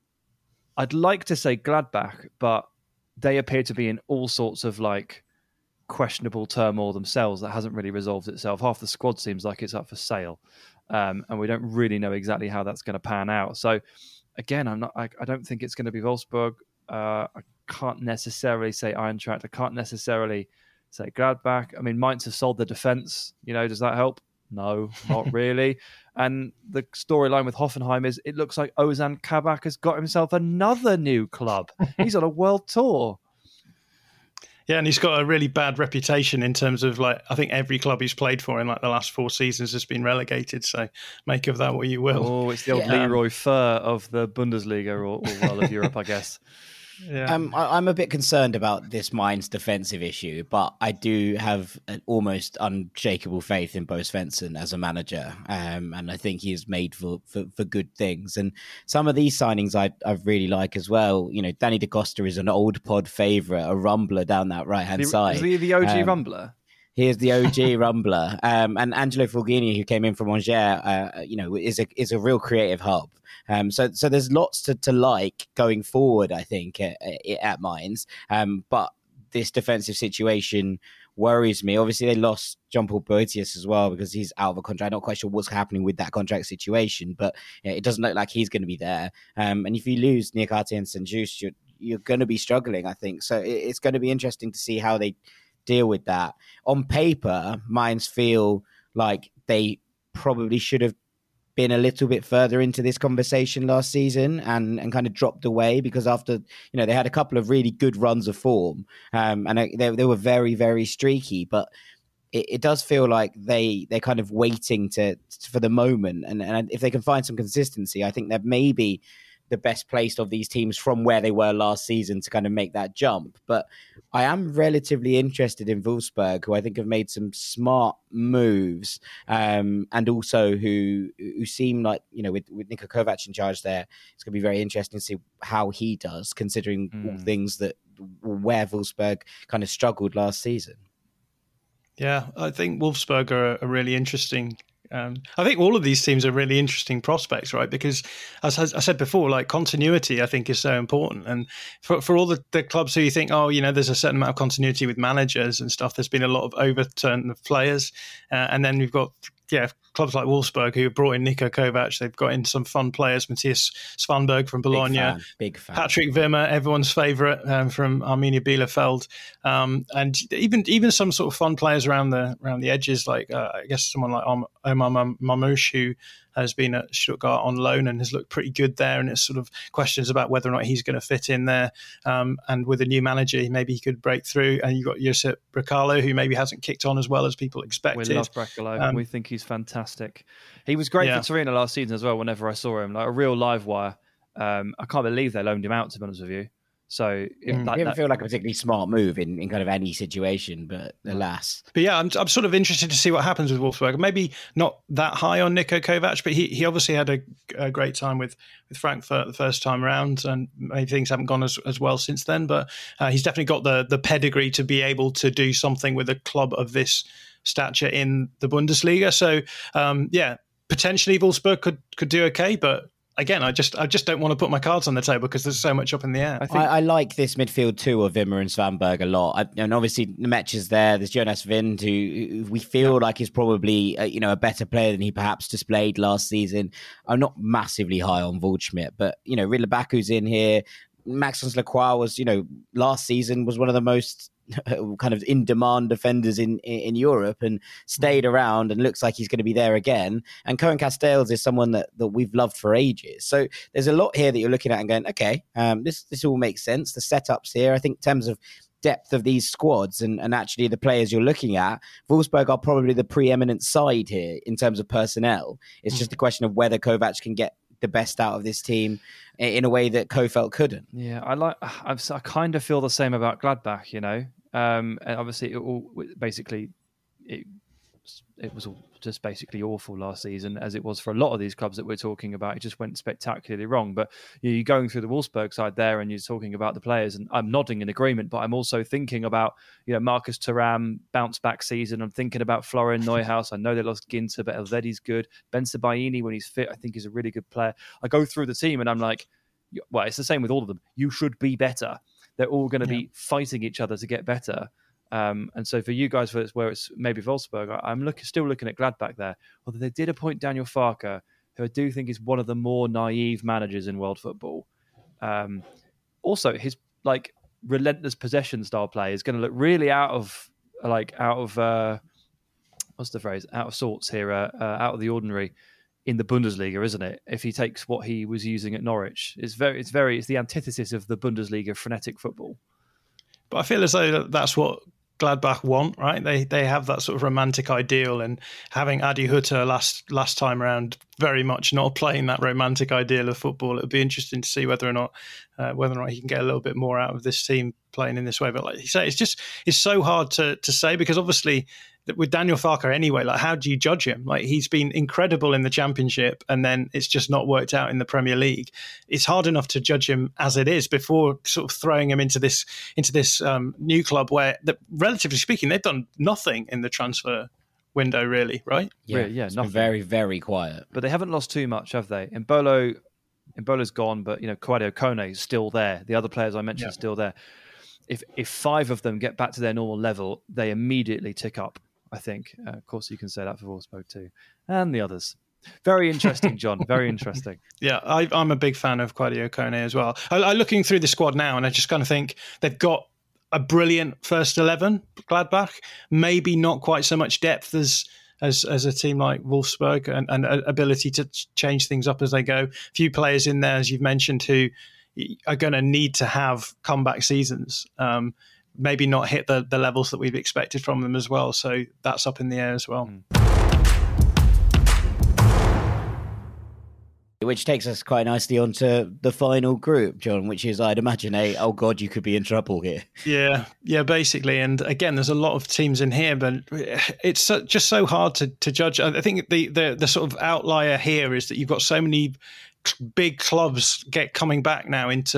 I'd like to say Gladbach, but they appear to be in all sorts of like questionable turmoil themselves that hasn't really resolved itself. Half the squad seems like it's up for sale, and we don't really know exactly how that's going to pan out. So again, I don't think it's going to be Wolfsburg. I can't necessarily say Eintracht. I can't necessarily say Gladbach. I mean, Mainz have sold the defence. Does that help? No, not really. And the storyline with Hoffenheim is it looks like Ozan Kabak has got himself another new club. He's on a world tour. Yeah, and he's got a really bad reputation in terms of I think every club he's played for in the last 4 seasons has been relegated. So make of that what you will. Oh, it's the old Leroy Fer of the Bundesliga or of Europe, I guess. Yeah. I'm a bit concerned about this Mainz defensive issue, but I do have an almost unshakable faith in Bo Svensson as a manager, and I think he is made for good things. And some of these signings I really like as well. Danny Da Costa is an old pod favourite, a rumbler down that right-hand side. Is he the OG rumbler? He is the OG rumbler. And Angelo Fulgini, who came in from Angers, is a real creative hub. So there's lots to like going forward, I think, at Mainz. But this defensive situation worries me. Obviously, they lost Jean-Paul Boetius as well because he's out of a contract. Not quite sure what's happening with that contract situation, but it doesn't look like he's going to be there. And if you lose Niakhaté and Saint-Just, you're going to be struggling, I think. So it's going to be interesting to see how they deal with that. On paper, Mainz feel like they probably should have been a little bit further into this conversation last season and kind of dropped away because after, they had a couple of really good runs of form and they were very, very streaky, but it does feel like they're kind of waiting for the moment. And if they can find some consistency, I think they're maybe the best placed of these teams from where they were last season to kind of make that jump. But I am relatively interested in Wolfsburg, who I think have made some smart moves, and also who seem like, with Niko Kovac in charge there, it's going to be very interesting to see how he does, considering all things where Wolfsburg kind of struggled last season. Yeah, I think Wolfsburg are a really interesting I think all of these teams are really interesting prospects, right? Because as I said before, like continuity, I think is so important. And for all the clubs who you think, there's a certain amount of continuity with managers and stuff, there's been a lot of overturn of players. And then we've got clubs like Wolfsburg who have brought in Niko Kovac. They've got in some fun players, Matthias Svanberg from Bologna, big fan. Patrick Wimmer, everyone's favourite from Arminia Bielefeld, and even some sort of fun players around the edges, like I guess someone like Omar Mamouche, who has been at Stuttgart on loan and has looked pretty good there, and it's sort of questions about whether or not he's going to fit in there. And with a new manager, maybe he could break through. And you've got Josip Brekalo, who maybe hasn't kicked on as well as people expected. We love Brekalo. We think he's fantastic. He was great for Torino last season as well, whenever I saw him. Like a real live wire. I can't believe they loaned him out, to be honest with you. So it didn't feel like a particularly smart move in kind of any situation, but alas. But yeah, I'm sort of interested to see what happens with Wolfsburg. Maybe not that high on Niko Kovac, but he obviously had a great time with Frankfurt the first time around, and maybe things haven't gone as well since then. But he's definitely got the pedigree to be able to do something with a club of this stature in the Bundesliga. So potentially Wolfsburg could do okay, but again, I just don't want to put my cards on the table because there's so much up in the air. I like this midfield too of Wimmer and Svanberg a lot. And obviously Nemec is there. There's Jonas Wind, who we feel like is probably a better player than he perhaps displayed last season. I'm not massively high on Waldschmidt, but Riedle Baku's in here. Maxence Lacroix was, last season was one of the most kind of in-demand defenders in Europe and stayed around and looks like he's going to be there again. And Cohen Castells is someone that we've loved for ages. So there's a lot here that you're looking at and going, okay, this all makes sense. The setups here, I think in terms of depth of these squads and actually the players you're looking at, Wolfsburg are probably the preeminent side here in terms of personnel. It's just a question of whether Kovac can get the best out of this team in a way that Kofeld couldn't. Yeah, I kind of feel the same about Gladbach, and obviously it was all just basically awful last season, as it was for a lot of these clubs that we're talking about. It just went spectacularly wrong. But you're going through the Wolfsburg side there and you're talking about the players, and I'm nodding in agreement, but I'm also thinking about, Marcus Thuram, bounce back season. I'm thinking about Florian Neuhaus. I know they lost Ginter, but Elvedi's good. Ben Sebaini, when he's fit, I think he's a really good player. I go through the team and I'm like, well, it's the same with all of them. You should be better. They're all going to be fighting each other to get better. And so for you guys, where it's maybe Wolfsburg, I'm still looking at Gladbach there. Although they did appoint Daniel Farke, who I do think is one of the more naive managers in world football. Also, his relentless possession style play is going to look really out of what's the phrase? Out of sorts here, out of the ordinary in the Bundesliga, isn't it? If he takes what he was using at Norwich, it's the antithesis of the Bundesliga frenetic football. But I feel as though that's what Gladbach want, right? They have that sort of romantic ideal, and having Adi Hutter last time around very much not playing that romantic ideal of football. It would be interesting to see whether or not he can get a little bit more out of this team playing in this way. But like you say, it's so hard to say, because obviously with Daniel Farke anyway, like how do you judge him? Like he's been incredible in the Championship and then it's just not worked out in the Premier League. It's hard enough to judge him as it is before sort of throwing him into this new club where, relatively speaking, they've done nothing in the transfer window, really, right? Yeah, nothing. Been very, very quiet. But they haven't lost too much, have they? Embolo's gone, but Kouadio Kone is still there. The other players I mentioned are still there. If five of them get back to their normal level, they immediately tick up, I think. Of course, you can say that for Wolfsburg too. And the others. Very interesting, John. Very interesting. Yeah, I'm a big fan of Kouadio Kone as well. I'm looking through the squad now and I just kind of think they've got a brilliant first 11, Gladbach. Maybe not quite so much depth as a team like Wolfsburg and ability to change things up as they go. A few players in there, as you've mentioned, who are going to need to have comeback seasons. Maybe not hit the levels that we've expected from them as well. So that's up in the air as well. Which takes us quite nicely onto the final group, John, which is, I'd imagine, oh God, you could be in trouble here. Yeah, basically. And again, there's a lot of teams in here, but it's just so hard to judge. I think the sort of outlier here is that you've got so many big clubs coming back now into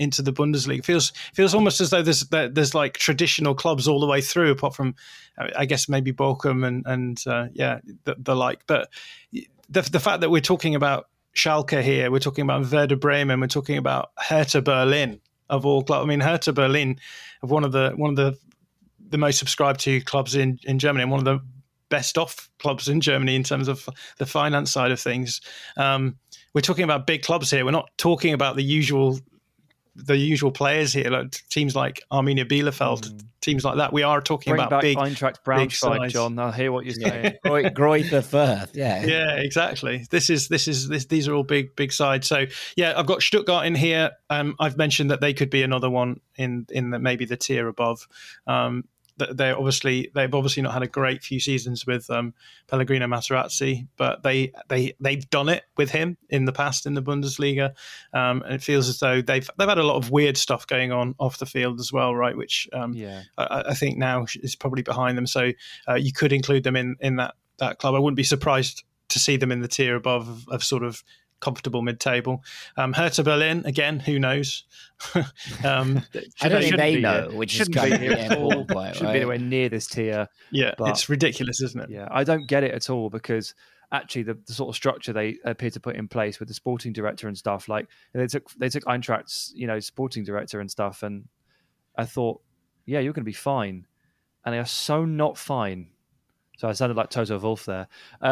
into the Bundesliga. Feels almost as though there's like traditional clubs all the way through, apart from I guess maybe Bochum and the like. But the fact that we're talking about Schalke here, we're talking about Werder Bremen, we're talking about Hertha Berlin of all clubs. I mean, Hertha Berlin, one of the most subscribed to clubs in Germany, and one of the best off clubs in Germany in terms of the finance side of things. We're talking about big clubs here. We're not talking about the usual players here, like teams like Arminia Bielefeld, teams like that. We are talking about big Eintracht Braunschweig, John. I hear what you're saying. Greuther Fürth, yeah, exactly. These are all big sides. So yeah, I've got Stuttgart in here. I've mentioned that they could be another one in maybe the tier above. They've obviously not had a great few seasons with Pellegrino Materazzi, but they've done it with him in the past in the Bundesliga, and it feels as though they've had a lot of weird stuff going on off the field as well, right? Which I think now is probably behind them. So you could include them in that club. I wouldn't be surprised to see them in the tier above of sort of comfortable mid-table. Hertha Berlin, again, who knows? I don't think they know, which is kind of shouldn't be anywhere near this tier. Yeah, it's ridiculous, isn't it? Yeah, I don't get it at all, because actually the sort of structure they appear to put in place with the sporting director and stuff, like they took Eintracht's sporting director and stuff, and I thought, yeah, you're going to be fine, and they are so not fine. So I sounded like Toto Wolff there,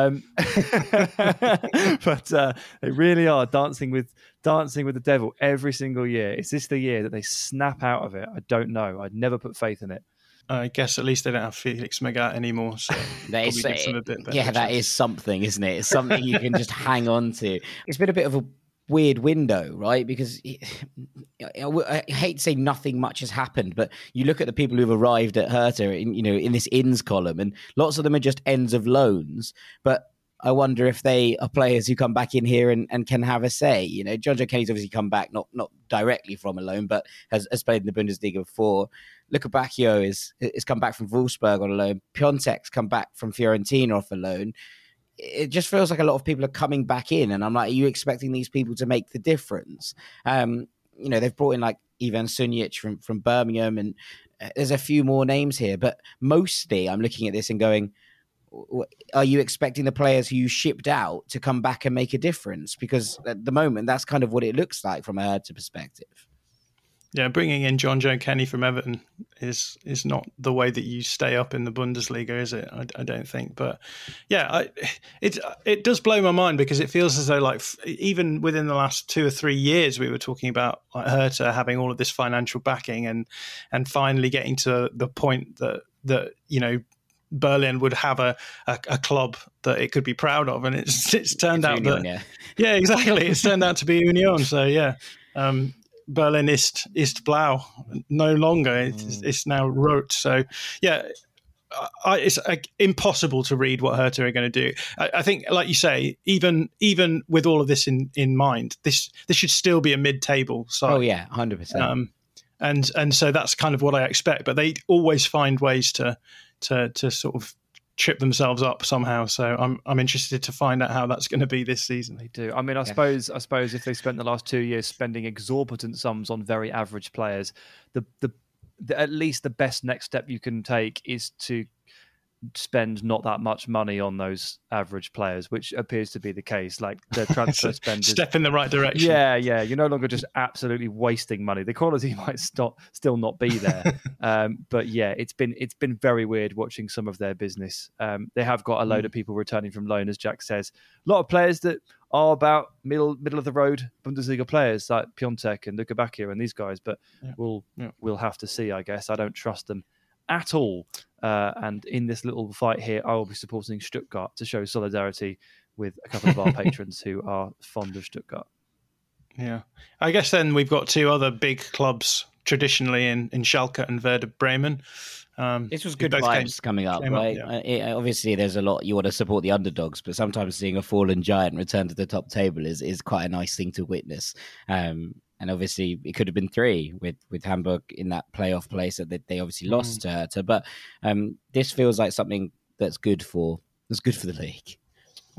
but they really are dancing with the devil every single year. Is this the year that they snap out of it? I don't know. I'd never put faith in it. I guess at least they don't have Felix Magath anymore. So that is something, isn't it? It's something you can just hang on to. It's been a bit of a weird window, right? Because I hate to say nothing much has happened, but you look at the people who've arrived at Hertha in this ins column, and lots of them are just ends of loans. But I wonder if they are players who come back in here and can have a say. John Joe Kenny's obviously come back not directly from a loan, but has played in the Bundesliga before. Luka Bacchio is come back from Wolfsburg on a loan. Piontek's come back from Fiorentina off a loan. It just feels like a lot of people are coming back in, and I'm like, are you expecting these people to make the difference? They've brought in like Ivan Sunic from Birmingham, and there's a few more names here, but mostly I'm looking at this and going, are you expecting the players who you shipped out to come back and make a difference? Because at the moment, that's kind of what it looks like from a Hertha perspective. Yeah, bringing in John Joe Kenny from Everton is not the way that you stay up in the Bundesliga, is it? I don't think. But yeah, it does blow my mind, because it feels as though, like, even within the last 2 or 3 years, we were talking about like Hertha having all of this financial backing and finally getting to the point that Berlin would have a club that it could be proud of, and it's turned out Union, that yeah, exactly, it's turned out to be Union. So yeah. Berlin ist blau, no longer. It's now rot. So, yeah, it's impossible to read what Hertha are going to do. I think, like you say, even with all of this in mind, this should still be a mid-table side. Oh yeah, 100%. And so that's kind of what I expect. But they always find ways to sort of trip themselves up somehow. So I'm interested to find out how that's going to be this season. They do. I mean, I suppose if they spent the last 2 years spending exorbitant sums on very average players, the at least the best next step you can take is to spend not that much money on those average players, which appears to be the case. Like the transfer spend step in the right direction. Yeah. You're no longer just absolutely wasting money. The quality might still not be there. But yeah, it's been very weird watching some of their business. They have got a load of people returning from loan, as Jack says. A lot of players that are about middle of the road Bundesliga players like Piontek and Luka Bacchio and these guys, but we'll have to see, I guess. I don't trust them at all. And in this little fight here, I will be supporting Stuttgart to show solidarity with a couple of our patrons who are fond of Stuttgart. Yeah. I guess then we've got two other big clubs traditionally in Schalke and Werder Bremen. This was good vibes coming up, right? Obviously, there's a lot you want to support the underdogs, but sometimes seeing a fallen giant return to the top table is quite a nice thing to witness. And obviously, it could have been 3 with Hamburg in that playoff place that they obviously lost to. But this feels like something that's good for the league.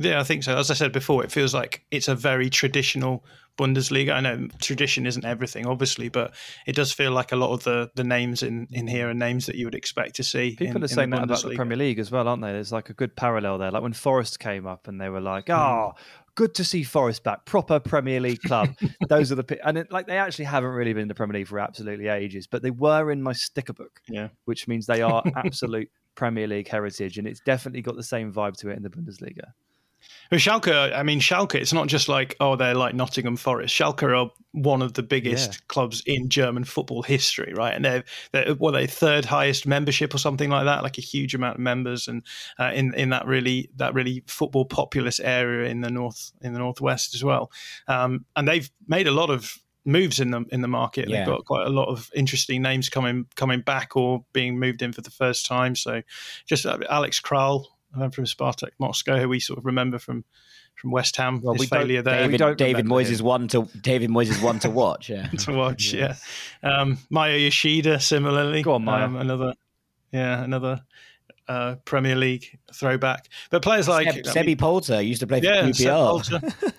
Yeah, I think so. As I said before, it feels like it's a very traditional Bundesliga. I know tradition isn't everything, obviously, but it does feel like a lot of the names in here are names that you would expect to see. People are saying that about the Premier League as well, aren't they? There's like a good parallel there. Like when Forest came up and they were like, good to see Forest back, proper Premier League club. Those are the they actually haven't really been in the Premier League for absolutely ages, but they were in my sticker book, which means they are absolute Premier League heritage, and it's definitely got the same vibe to it in the Bundesliga. With Schalke, it's not just like, they're like Nottingham Forest. Schalke are one of the biggest clubs in German football history, right? And they're third highest membership or something like that, like a huge amount of members, and in that really football populous area in the northwest as well. And they've made a lot of moves in the market. They've got quite a lot of interesting names coming back or being moved in for the first time. So just Alex Kral from Spartak Moscow, who we sort of remember from West Ham, his failure there. David Moyes' one to watch. Yeah, to watch. Yes. Maya Yoshida, similarly. Go on, Maya. Another Premier League throwback. But players like Sebi Polter used to play for QPR.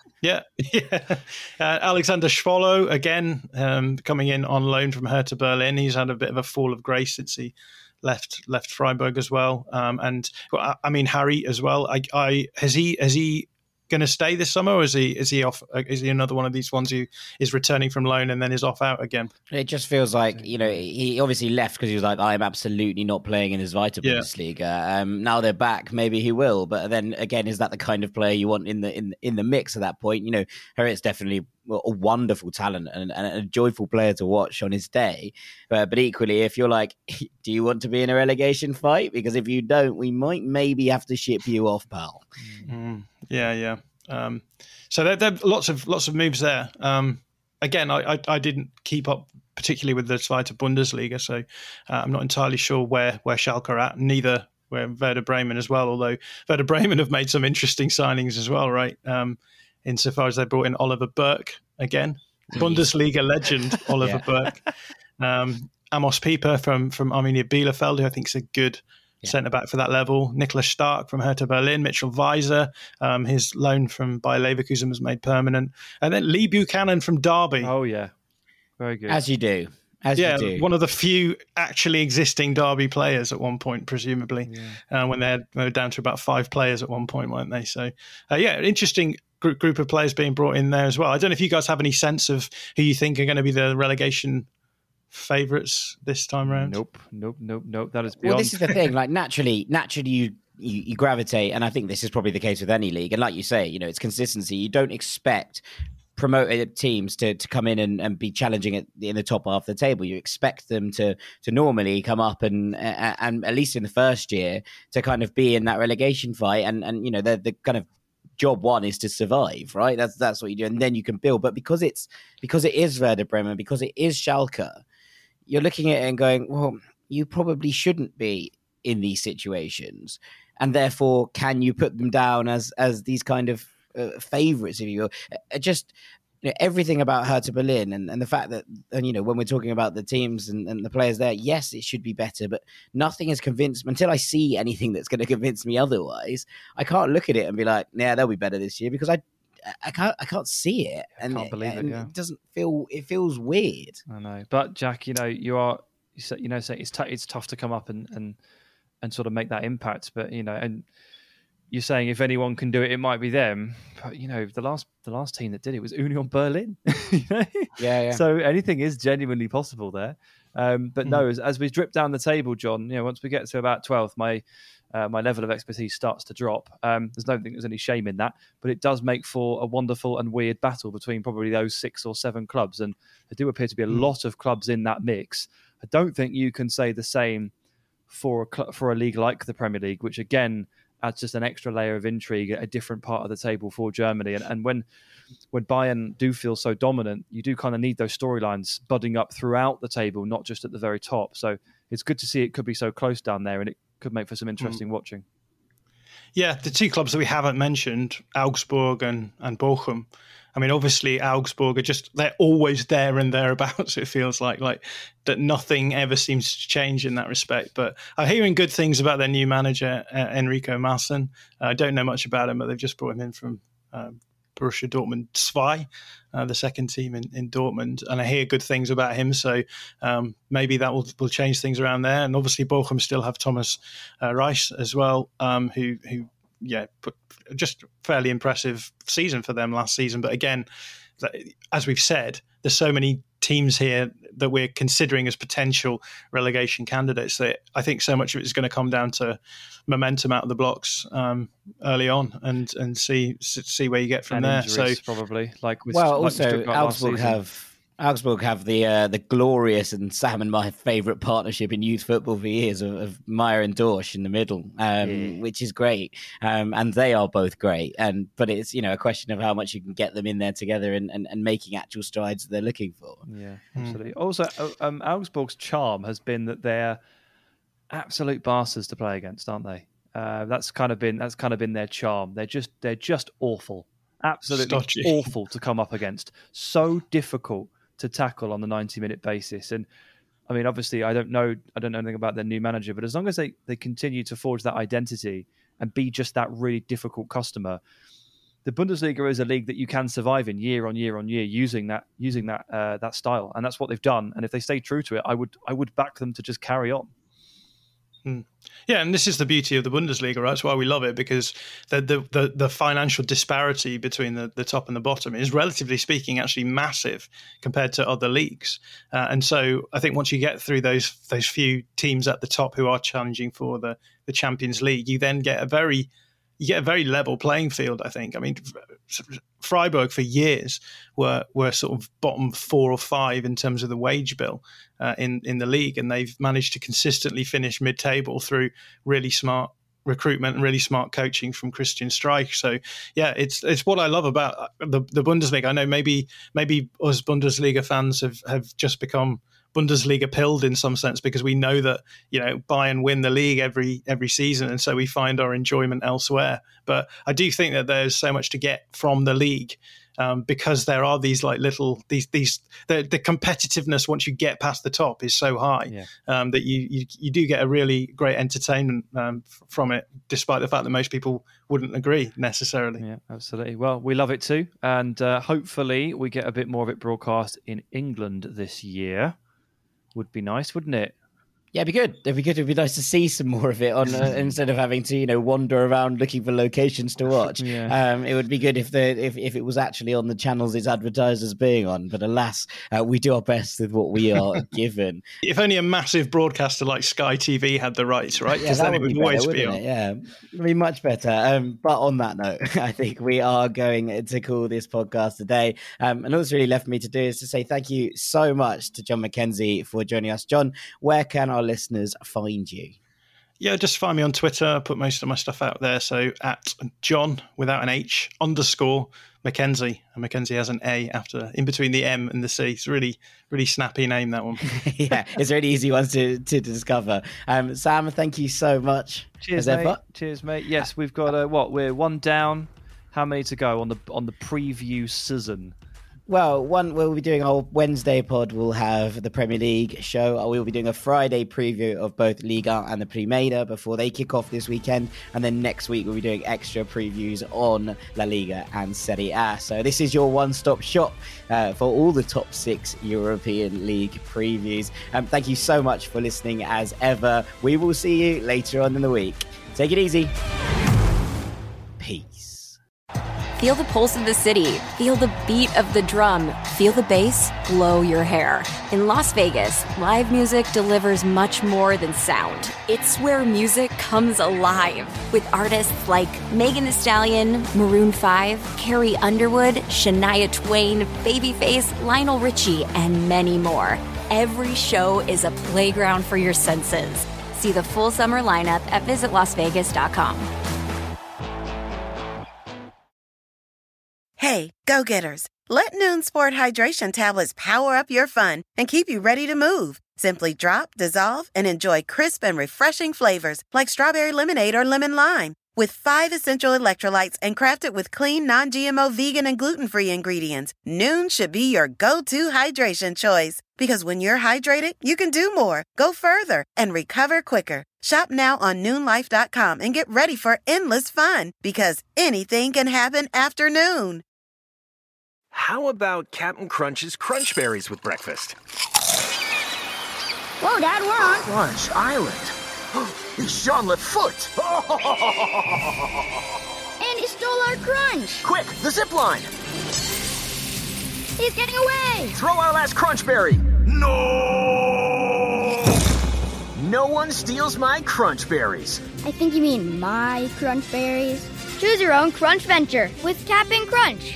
Alexander Schwolo, again, coming in on loan from Hertha Berlin. He's had a bit of a fall of grace since he left Freiburg as well. And I mean, Harry as well. Has he going to stay this summer, or is he off? Is he another one of these ones who is returning from loan and then is off out again? It just feels like, he obviously left because he was like, I'm absolutely not playing in his Zweite Bundesliga. Now they're back, maybe he will, but then again, is that the kind of player you want in the mix at that point? Harriet's definitely a wonderful talent and a joyful player to watch on his day, but equally, if you're like, do you want to be in a relegation fight? Because if you don't, we might maybe have to ship you off, pal. Yeah. So there are lots of moves there. Again, I didn't keep up particularly with the Zweite Bundesliga, so I'm not entirely sure where Schalke are at. Neither where Werder Bremen as well, although Werder Bremen have made some interesting signings as well, right? Insofar as they brought in Oliver Burke again, Bundesliga legend Oliver Burke. Amos Pieper from Arminia Bielefeld, who I think is a good centre-back for that level. Niklas Stark from Hertha Berlin. Mitchell Weiser, his loan from Bayer Leverkusen was made permanent. And then Lee Buchanan from Derby. Oh, yeah. Very good. As you do. One of the few actually existing Derby players at one point, presumably, when they were down to about 5 players at one point, weren't they? So, interesting group of players being brought in there as well. I don't know if you guys have any sense of who you think are going to be the relegation favourites this time around. Nope. That is beyond. Well, this is the thing. Like naturally, you gravitate, and I think this is probably the case with any league. And like you say, it's consistency. You don't expect promoted teams to come in and be challenging in the top half of the table. You expect them to normally come up and at least in the first year to kind of be in that relegation fight. And the kind of job one is to survive, right? That's what you do, and then you can build. But because it is Werder Bremen, because it is Schalke, you're looking at it and going, well, you probably shouldn't be in these situations, and therefore, can you put them down as these kind of favourites, if you will? Just everything about Hertha Berlin and the fact that, and when we're talking about the teams and the players there, yes, it should be better, but nothing has convinced me until I see anything that's going to convince me otherwise. I can't look at it and be like, yeah, they'll be better this year, because I can't see it, and I can't believe it. It doesn't feel. It feels weird. I know, but Jack, you say it's tough to come up and sort of make that impact, but and you're saying if anyone can do it, it might be them. But the last team that did it was Union Berlin. Yeah. So anything is genuinely possible there. But no, as we drip down the table, John, once we get to about 12th, my level of expertise starts to drop. There's any shame in that, but it does make for a wonderful and weird battle between probably those 6 or 7 clubs. And there do appear to be a lot of clubs in that mix. I don't think you can say the same for a league like the Premier League, which again adds just an extra layer of intrigue at a different part of the table for Germany. And when Bayern do feel so dominant, you do kind of need those storylines budding up throughout the table, not just at the very top. So it's good to see it could be so close down there, and it could make for some interesting watching. Yeah, the 2 clubs that we haven't mentioned, Augsburg and Bochum, I mean, obviously Augsburg they're always there and thereabouts. It feels like that nothing ever seems to change in that respect. But I'm hearing good things about their new manager, Enrico Maaßen. I don't know much about him, but they've just brought him in from Borussia Dortmund 2, the second team in Dortmund, and I hear good things about him. So maybe that will change things around there. And obviously Bochum still have Thomas Reis as well, who put just fairly impressive season for them last season. But again, as we've said, there's so many teams here that we're considering as potential relegation candidates that I think so much of it is going to come down to momentum out of the blocks early on and see where you get from and there. Injuries, so probably also Augsburg have the glorious, and Sam and my favourite partnership in youth football for years of Meyer and Dorsch in the middle, which is great, and they are both great. But it's a question of how much you can get them in there together and making actual strides that they're looking for. Yeah, absolutely. Also, Augsburg's charm has been that they're absolute bastards to play against, aren't they? That's kind of been their charm. They're just awful, absolutely stodgy, awful to come up against. So difficult to tackle on the 90-minute basis. And I mean, obviously, I don't know anything about their new manager, but as long as they continue to forge that identity and be just that really difficult customer, the Bundesliga is a league that you can survive in year on year on year using that style, and that's what they've done. And if they stay true to it, I would back them to just carry on. Yeah, and this is the beauty of the Bundesliga, right? That's why we love it, because the financial disparity between the top and the bottom is, relatively speaking, actually massive compared to other leagues. And so I think once you get through those few teams at the top who are challenging for the Champions League, you then get a very level playing field, I think. I mean, Freiburg for years were sort of bottom 4 or 5 in terms of the wage bill in the league, and they've managed to consistently finish mid-table through really smart recruitment and really smart coaching from Christian Streich. So yeah, it's what I love about the Bundesliga. I know maybe us Bundesliga fans have just become Bundesliga pilled in some sense, because we know that Bayern win the league every season, and so we find our enjoyment elsewhere. But I do think that there's so much to get from the league, because there are these the competitiveness once you get past the top is so high that you do get a really great entertainment from it, despite the fact that most people wouldn't agree necessarily. Yeah, absolutely. Well, we love it too, and hopefully we get a bit more of it broadcast in England this year. Would be nice, wouldn't it? Yeah, it'd be good. It'd be nice to see some more of it on instead of having to wander around looking for locations to watch. It would be good if it was actually on the channels it's advertised as being on. But alas, we do our best with what we are given. If only a massive broadcaster like Sky TV had the rights, right? Because then it would always be on. Yeah, it'd be much better. But on that note, I think we are going to call this podcast a day. And all that's really left for me to do is to say thank you so much to John McKenzie for joining us. John, where can our listeners find you? Yeah, just find me on Twitter. I put most of my stuff out there. So at John without an H _McKenzie. And McKenzie has an A in between the M and the C. It's a really, really snappy name, that one. Yeah, it's a really easy one to discover. Sam, thank you so much. Cheers, mate. Cheers, mate. Yes, we've got we're one down. How many to go on the preview season? Well, we'll be doing our Wednesday pod. We'll have the Premier League show. We'll be doing a Friday preview of both Liga and the Primera before they kick off this weekend. And then next week, we'll be doing extra previews on La Liga and Serie A. So this is your one-stop shop for all the top 6 European League previews. Thank you so much for listening as ever. We will see you later on in the week. Take it easy. Peace. Feel the pulse of the city. Feel the beat of the drum. Feel the bass blow your hair. In Las Vegas, live music delivers much more than sound. It's where music comes alive. With artists like Megan Thee Stallion, Maroon 5, Carrie Underwood, Shania Twain, Babyface, Lionel Richie, and many more. Every show is a playground for your senses. See the full summer lineup at visitlasvegas.com. Hey, go-getters, let Noon Sport Hydration Tablets power up your fun and keep you ready to move. Simply drop, dissolve, and enjoy crisp and refreshing flavors like strawberry lemonade or lemon lime. With 5 essential electrolytes and crafted with clean, non-GMO, vegan, and gluten-free ingredients, Noon should be your go-to hydration choice. Because when you're hydrated, you can do more, go further, and recover quicker. Shop now on NoonLife.com and get ready for endless fun. Because anything can happen after noon. How about Captain Crunch's Crunch Berries with breakfast? Whoa, Dad, we're on Crunch Island. It's Jean-Luc Foot. And he stole our crunch. Quick, the zip line. He's getting away. Throw our last Crunch Berry. No! No one steals my Crunch Berries. I think you mean my crunch berries. Choose your own crunch venture with Cap'n Crunch.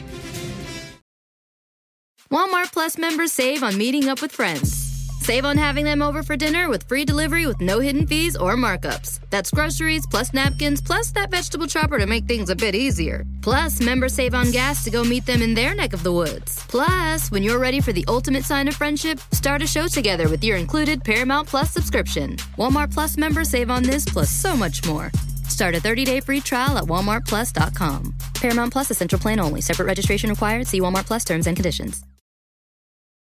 Walmart Plus members save on meeting up with friends. Save on having them over for dinner with free delivery with no hidden fees or markups. That's groceries plus napkins plus that vegetable chopper to make things a bit easier. Plus, members save on gas to go meet them in their neck of the woods. Plus, when you're ready for the ultimate sign of friendship, start a show together with your included Paramount Plus subscription. Walmart Plus members save on this plus so much more. Start a 30-day free trial at walmartplus.com. Paramount Plus Essential Plan only. Separate registration required. See Walmart Plus terms and conditions.